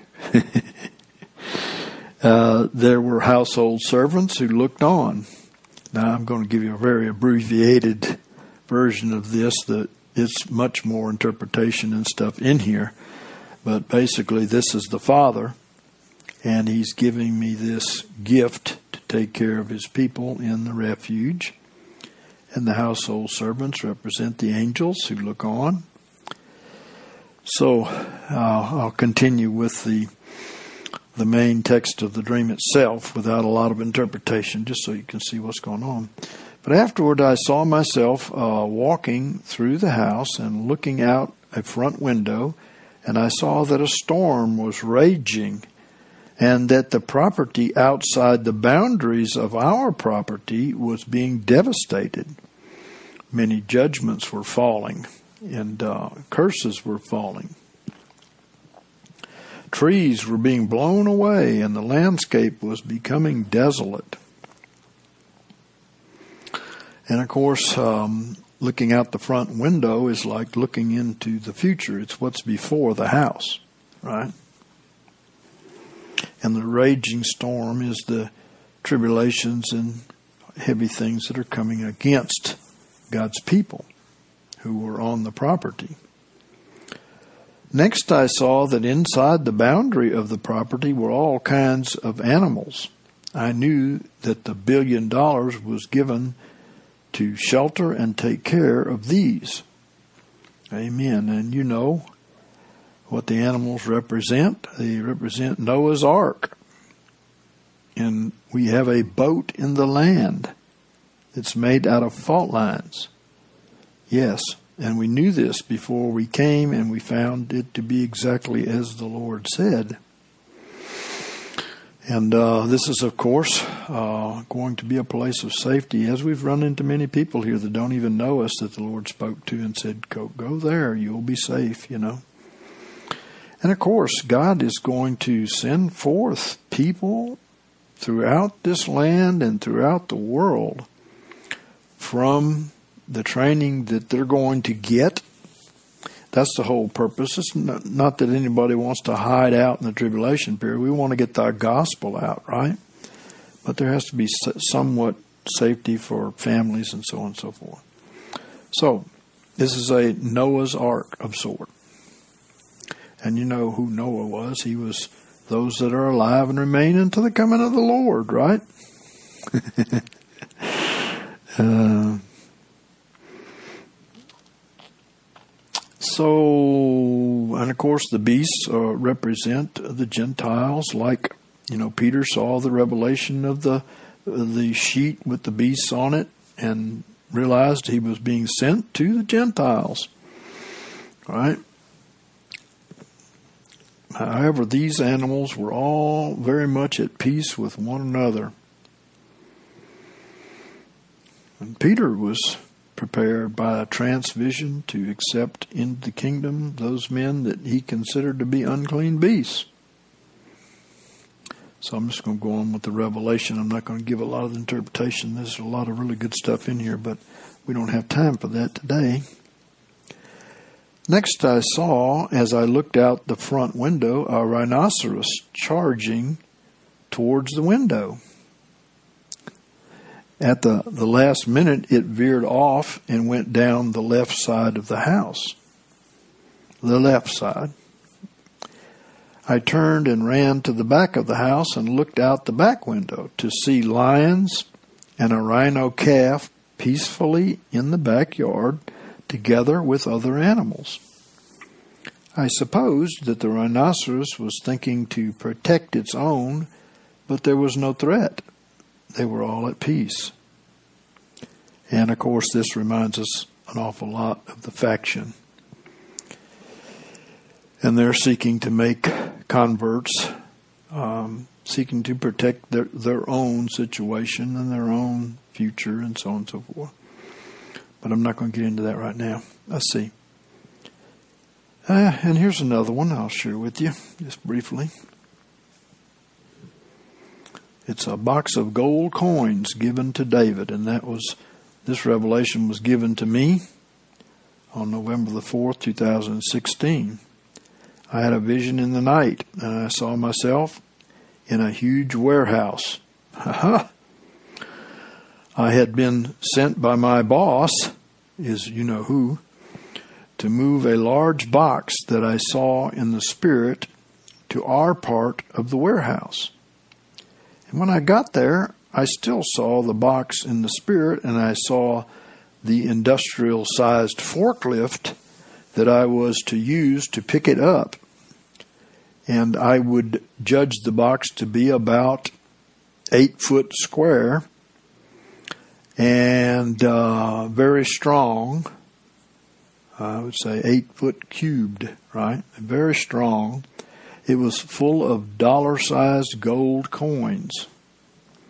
uh, there were household servants who looked on. Now, I'm going to give you a very abbreviated version of this that it's much more interpretation and stuff in here. But basically, this is the Father, and He's giving me this gift to take care of His people in the refuge. And the household servants represent the angels who look on. So uh, I'll continue with the the main text of the dream itself without a lot of interpretation, just so you can see what's going on. But afterward, I saw myself uh, walking through the house and looking out a front window, and I saw that a storm was raging and that the property outside the boundaries of our property was being devastated. Many judgments were falling and uh, curses were falling. trees were being blown away and the landscape was becoming desolate. And of course, um, looking out the front window is like looking into the future. It's what's before the house, right? And the raging storm is the tribulations and heavy things that are coming against God's people who were on the property. Next, I saw that inside the boundary of the property were all kinds of animals. I knew that the billion dollars was given to shelter and take care of these. Amen. And you know what the animals represent. They represent Noah's Ark. And we have a boat in the land that's made out of fault lines. Yes, and we knew this before we came, and we found it to be exactly as the Lord said. And uh, this is, of course, uh, going to be a place of safety, as we've run into many people here that don't even know us that the Lord spoke to and said, go, go there, you'll be safe, you know. And, of course, God is going to send forth people throughout this land and throughout the world from the training that they're going to get. That's the whole purpose. It's not, not that anybody wants to hide out in the tribulation period. We want to get the gospel out, right? But there has to be somewhat safety for families and so on and so forth. So, this is a Noah's Ark of sort. And you know who Noah was. He was those that are alive and remain until the coming of the Lord, right? uh, so, and of course the beasts uh, represent the Gentiles, like, you know, Peter saw the revelation of the the sheet with the beasts on it and realized he was being sent to the Gentiles, right? However, these animals were all very much at peace with one another. And Peter was prepared by a trance vision to accept into the kingdom those men that he considered to be unclean beasts. So I'm just going to go on with the revelation. I'm not going to give a lot of interpretation. There's a lot of really good stuff in here, but we don't have time for that today. Next, I saw, as I looked out the front window, a rhinoceros charging towards the window. At the, the last minute, it veered off and went down the left side of the house. The left side. I turned and ran to the back of the house and looked out the back window to see lions and a rhino calf peacefully in the backyard together with other animals. I supposed that the rhinoceros was thinking to protect its own, but there was no threat. They were all at peace. And of course, this reminds us an awful lot of the faction. And they're seeking to make converts, um, seeking to protect their, their own situation and their own future and so on and so forth. But I'm not going to get into that right now. Let's see. Uh, and here's another one I'll share with you, just briefly. It's a box of gold coins given to David, and that was, this revelation was given to me on November the fourth, two thousand sixteen. I had a vision in the night, and I saw myself in a huge warehouse. I had been sent by my boss, is you know who, to move a large box that I saw in the spirit to our part of the warehouse. And when I got there, I still saw the box in the spirit, and I saw the industrial-sized forklift that I was to use to pick it up. And I would judge the box to be about eight foot square and uh, very strong. I would say eight foot cubed, right? Very strong. It was full of dollar-sized gold coins.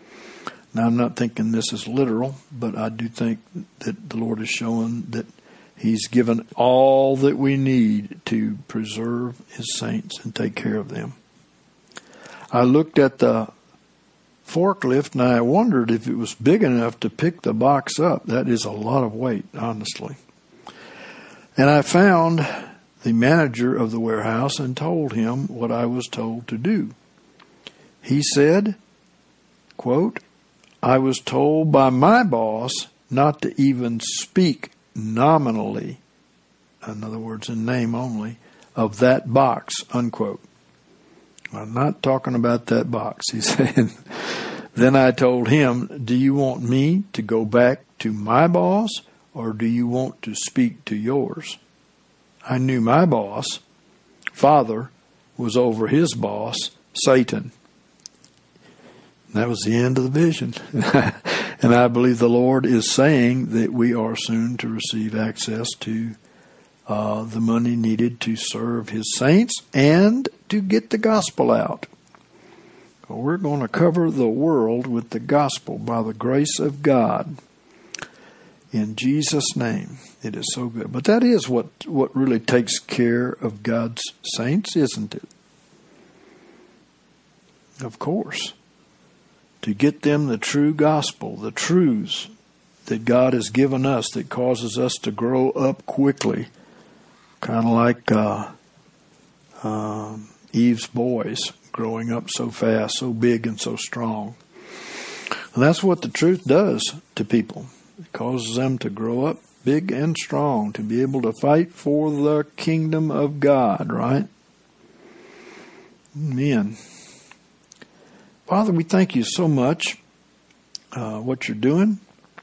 Now, I'm not thinking this is literal, but I do think that the Lord is showing that He's given all that we need to preserve His saints and take care of them. I looked at the forklift and I wondered if it was big enough to pick the box up. That is a lot of weight, honestly. And I found the manager of the warehouse and told him what I was told to do. He said, quote, "I was told by my boss not to even speak nominally, in other words, in name only, of that box," unquote. I'm not talking about that box, he said. Then I told him, "Do you want me to go back to my boss, or do you want to speak to yours?" I knew my boss, Father, was over his boss, Satan. That was the end of the vision. And I believe the Lord is saying that we are soon to receive access to uh, the money needed to serve His saints and to get the gospel out. We're going to cover the world with the gospel by the grace of God. In Jesus' name. It is so good. But that is what, what really takes care of God's saints, isn't it? Of course. To get them the true gospel, the truths that God has given us that causes us to grow up quickly. Kind of like uh, uh, Eve's boys growing up so fast, so big and so strong. And that's what the truth does to people. It causes them to grow up big and strong, to be able to fight for the kingdom of God, right? Amen. Father, we thank you so much uh, what you're doing.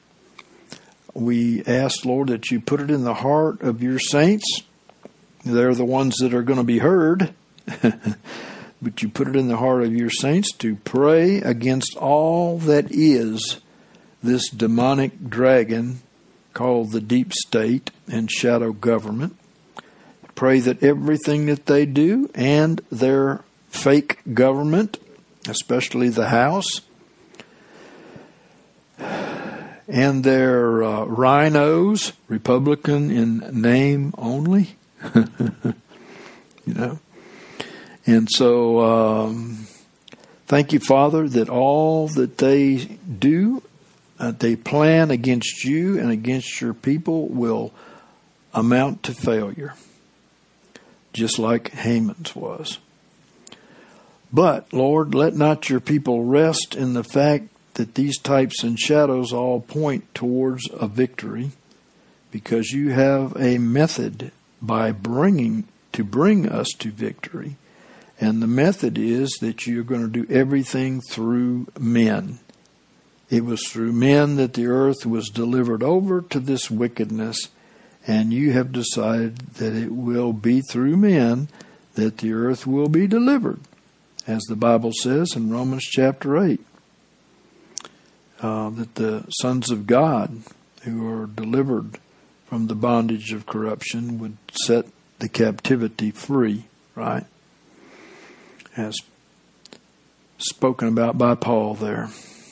We ask, Lord, that you put it in the heart of your saints. They're the ones that are going to be heard. But you put it in the heart of your saints to pray against all that is this demonic dragon called the deep state and shadow government. Pray that everything that they do and their fake government, especially the House, and their uh, rhinos, Republican in name only, you know. And so, um, thank you, Father, that all that they do, uh, they plan against you and against your people will amount to failure, just like Haman's was. But, Lord, let not your people rest in the fact that these types and shadows all point towards a victory, because you have a method by bringing to bring us to victory. And the method is that you're going to do everything through men. It was through men that the earth was delivered over to this wickedness, and you have decided that it will be through men that the earth will be delivered, as the Bible says in Romans chapter eight, uh, that the sons of God who are delivered from the bondage of corruption would set the captivity free, right? As spoken about by Paul there.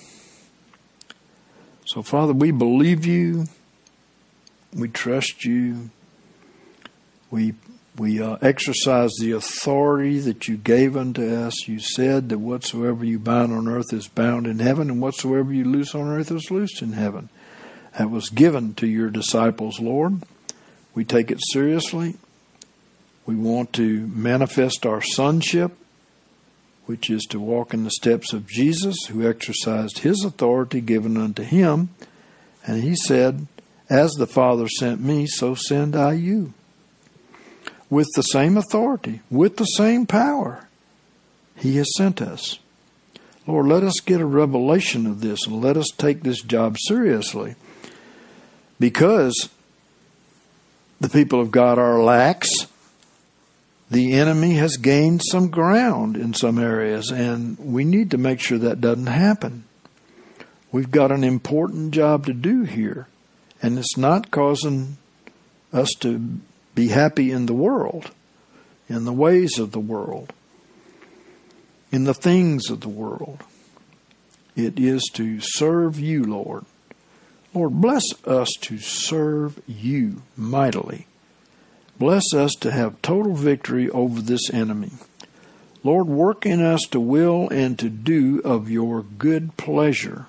So, Father, we believe you. We trust you. We we uh, exercise the authority that you gave unto us. You said that whatsoever you bind on earth is bound in heaven, and whatsoever you loose on earth is loosed in heaven. That was given to your disciples, Lord. We take it seriously. We want to manifest our sonship, which is to walk in the steps of Jesus, who exercised his authority given unto him. And he said, as the Father sent me, so send I you. With the same authority, with the same power, he has sent us. Lord, let us get a revelation of this, and let us take this job seriously. Because the people of God are lax, the enemy has gained some ground in some areas, and we need to make sure that doesn't happen. We've got an important job to do here, and it's not causing us to be happy in the world, in the ways of the world, in the things of the world. It is to serve you, Lord. Lord, bless us to serve you mightily. Bless us to have total victory over this enemy. Lord, work in us to will and to do of your good pleasure.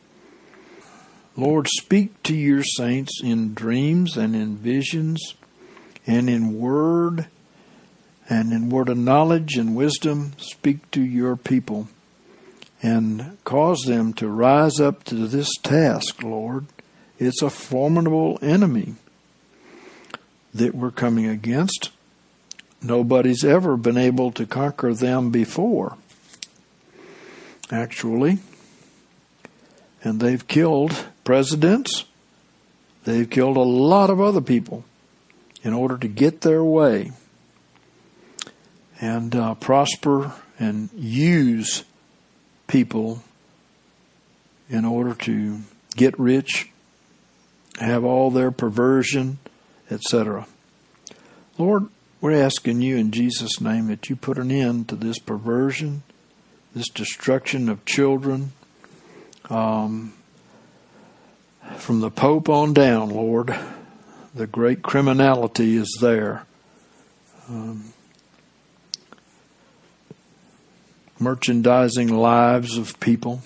Lord, speak to your saints in dreams and in visions and in word and in word of knowledge and wisdom. Speak to your people and cause them to rise up to this task, Lord. It's a formidable enemy that we're coming against. Nobody's ever been able to conquer them before, actually. And they've killed presidents. They've killed a lot of other people in order to get their way and uh, prosper and use people in order to get rich, have all their perversion, et cetera. Lord, we're asking you in Jesus' name that you put an end to this perversion, this destruction of children, um, from the Pope on down, Lord. The great criminality is there. Um, merchandising lives of people.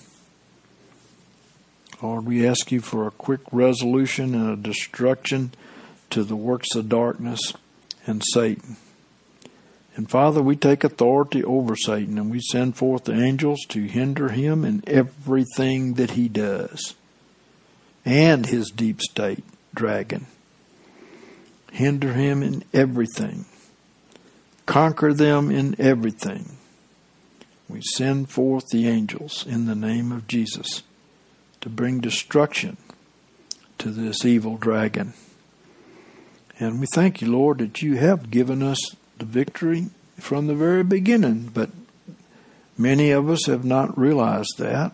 Lord, we ask you for a quick resolution and a destruction to the works of darkness and Satan. And Father, we take authority over Satan and we send forth the angels to hinder him in everything that he does. And his deep state dragon. Hinder him in everything. Conquer them in everything. We send forth the angels in the name of Jesus to bring destruction to this evil dragon. And we thank you, Lord, that you have given us the victory from the very beginning, but many of us have not realized that.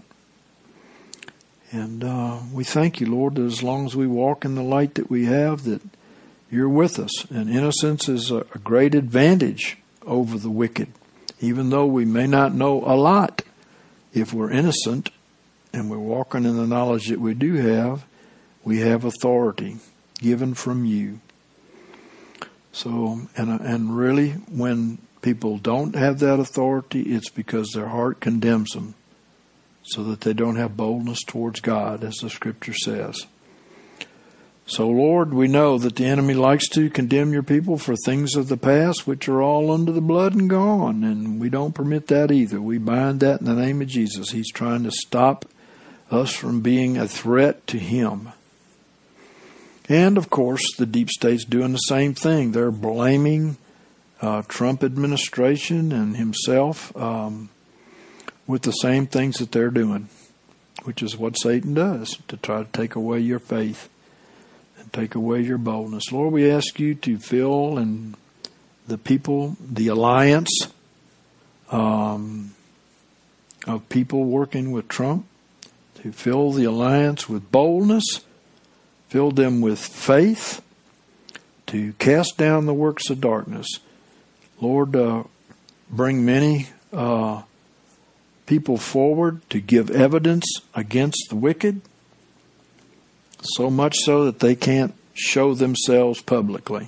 And uh, we thank you, Lord, that as long as we walk in the light that we have, that you're with us. And innocence is a, a great advantage over the wicked. Even though we may not know a lot, if we're innocent and we're walking in the knowledge that we do have, we have authority given from you. So, and and really, when people don't have that authority, it's because their heart condemns them, so that they don't have boldness towards God, as the Scripture says. So, Lord, we know that the enemy likes to condemn your people for things of the past, which are all under the blood and gone, and we don't permit that either. We bind that in the name of Jesus. He's trying to stop us from being a threat to him. And, of course, the deep state's doing the same thing. They're blaming uh, Trump administration and himself um, with the same things that they're doing, which is what Satan does, to try to take away your faith and take away your boldness. Lord, we ask you to fill and the people, the alliance um, of people working with Trump, to fill the alliance with boldness, fill them with faith to cast down the works of darkness. Lord, uh, bring many uh, people forward to give evidence against the wicked, so much so that they can't show themselves publicly.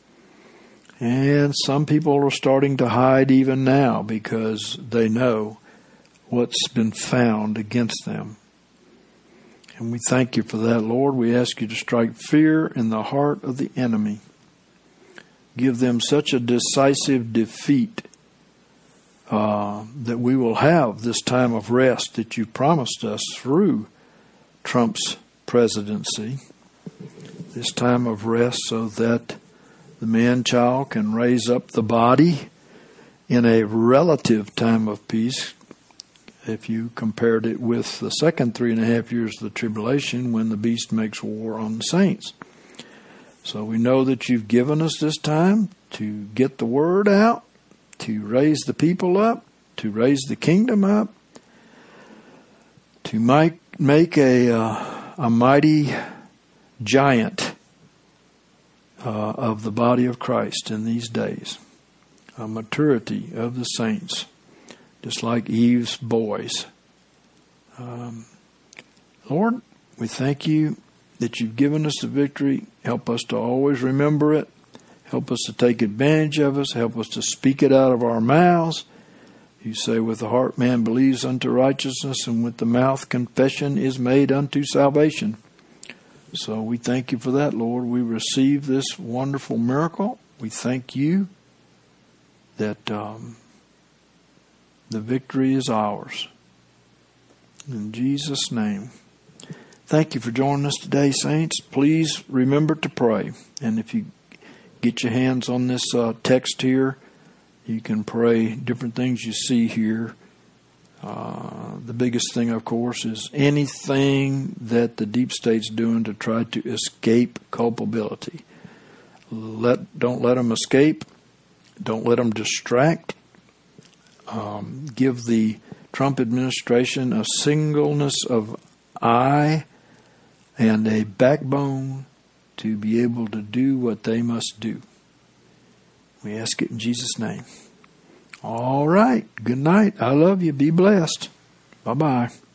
And some people are starting to hide even now because they know what's been found against them. And we thank you for that, Lord. We ask you to strike fear in the heart of the enemy. Give them such a decisive defeat uh, that we will have this time of rest that you promised us through Trump's presidency. This time of rest so that the man-child can raise up the body in a relative time of peace, if you compared it with the second three and a half years of the tribulation when the beast makes war on the saints. So we know that you've given us this time to get the word out, to raise the people up, to raise the kingdom up, to make, make a, uh, a mighty giant uh, of the body of Christ in these days, a maturity of the saints. Just like Eve's boys. Um, Lord, we thank you that you've given us the victory. Help us to always remember it. Help us to take advantage of us. Help us to speak it out of our mouths. You say, with the heart man believes unto righteousness, and with the mouth confession is made unto salvation. So we thank you for that, Lord. We receive this wonderful miracle. We thank you that um, the victory is ours. In Jesus' name. Thank you for joining us today, saints. Please remember to pray. And if you get your hands on this uh, text here, you can pray different things you see here. Uh, the biggest thing, of course, is anything that the deep state's doing to try to escape culpability. Let don't let them escape. Don't let them distract. Um, give the Trump administration a singleness of eye and a backbone to be able to do what they must do. We ask it in Jesus' name. All right. Good night. I love you. Be blessed. Bye-bye.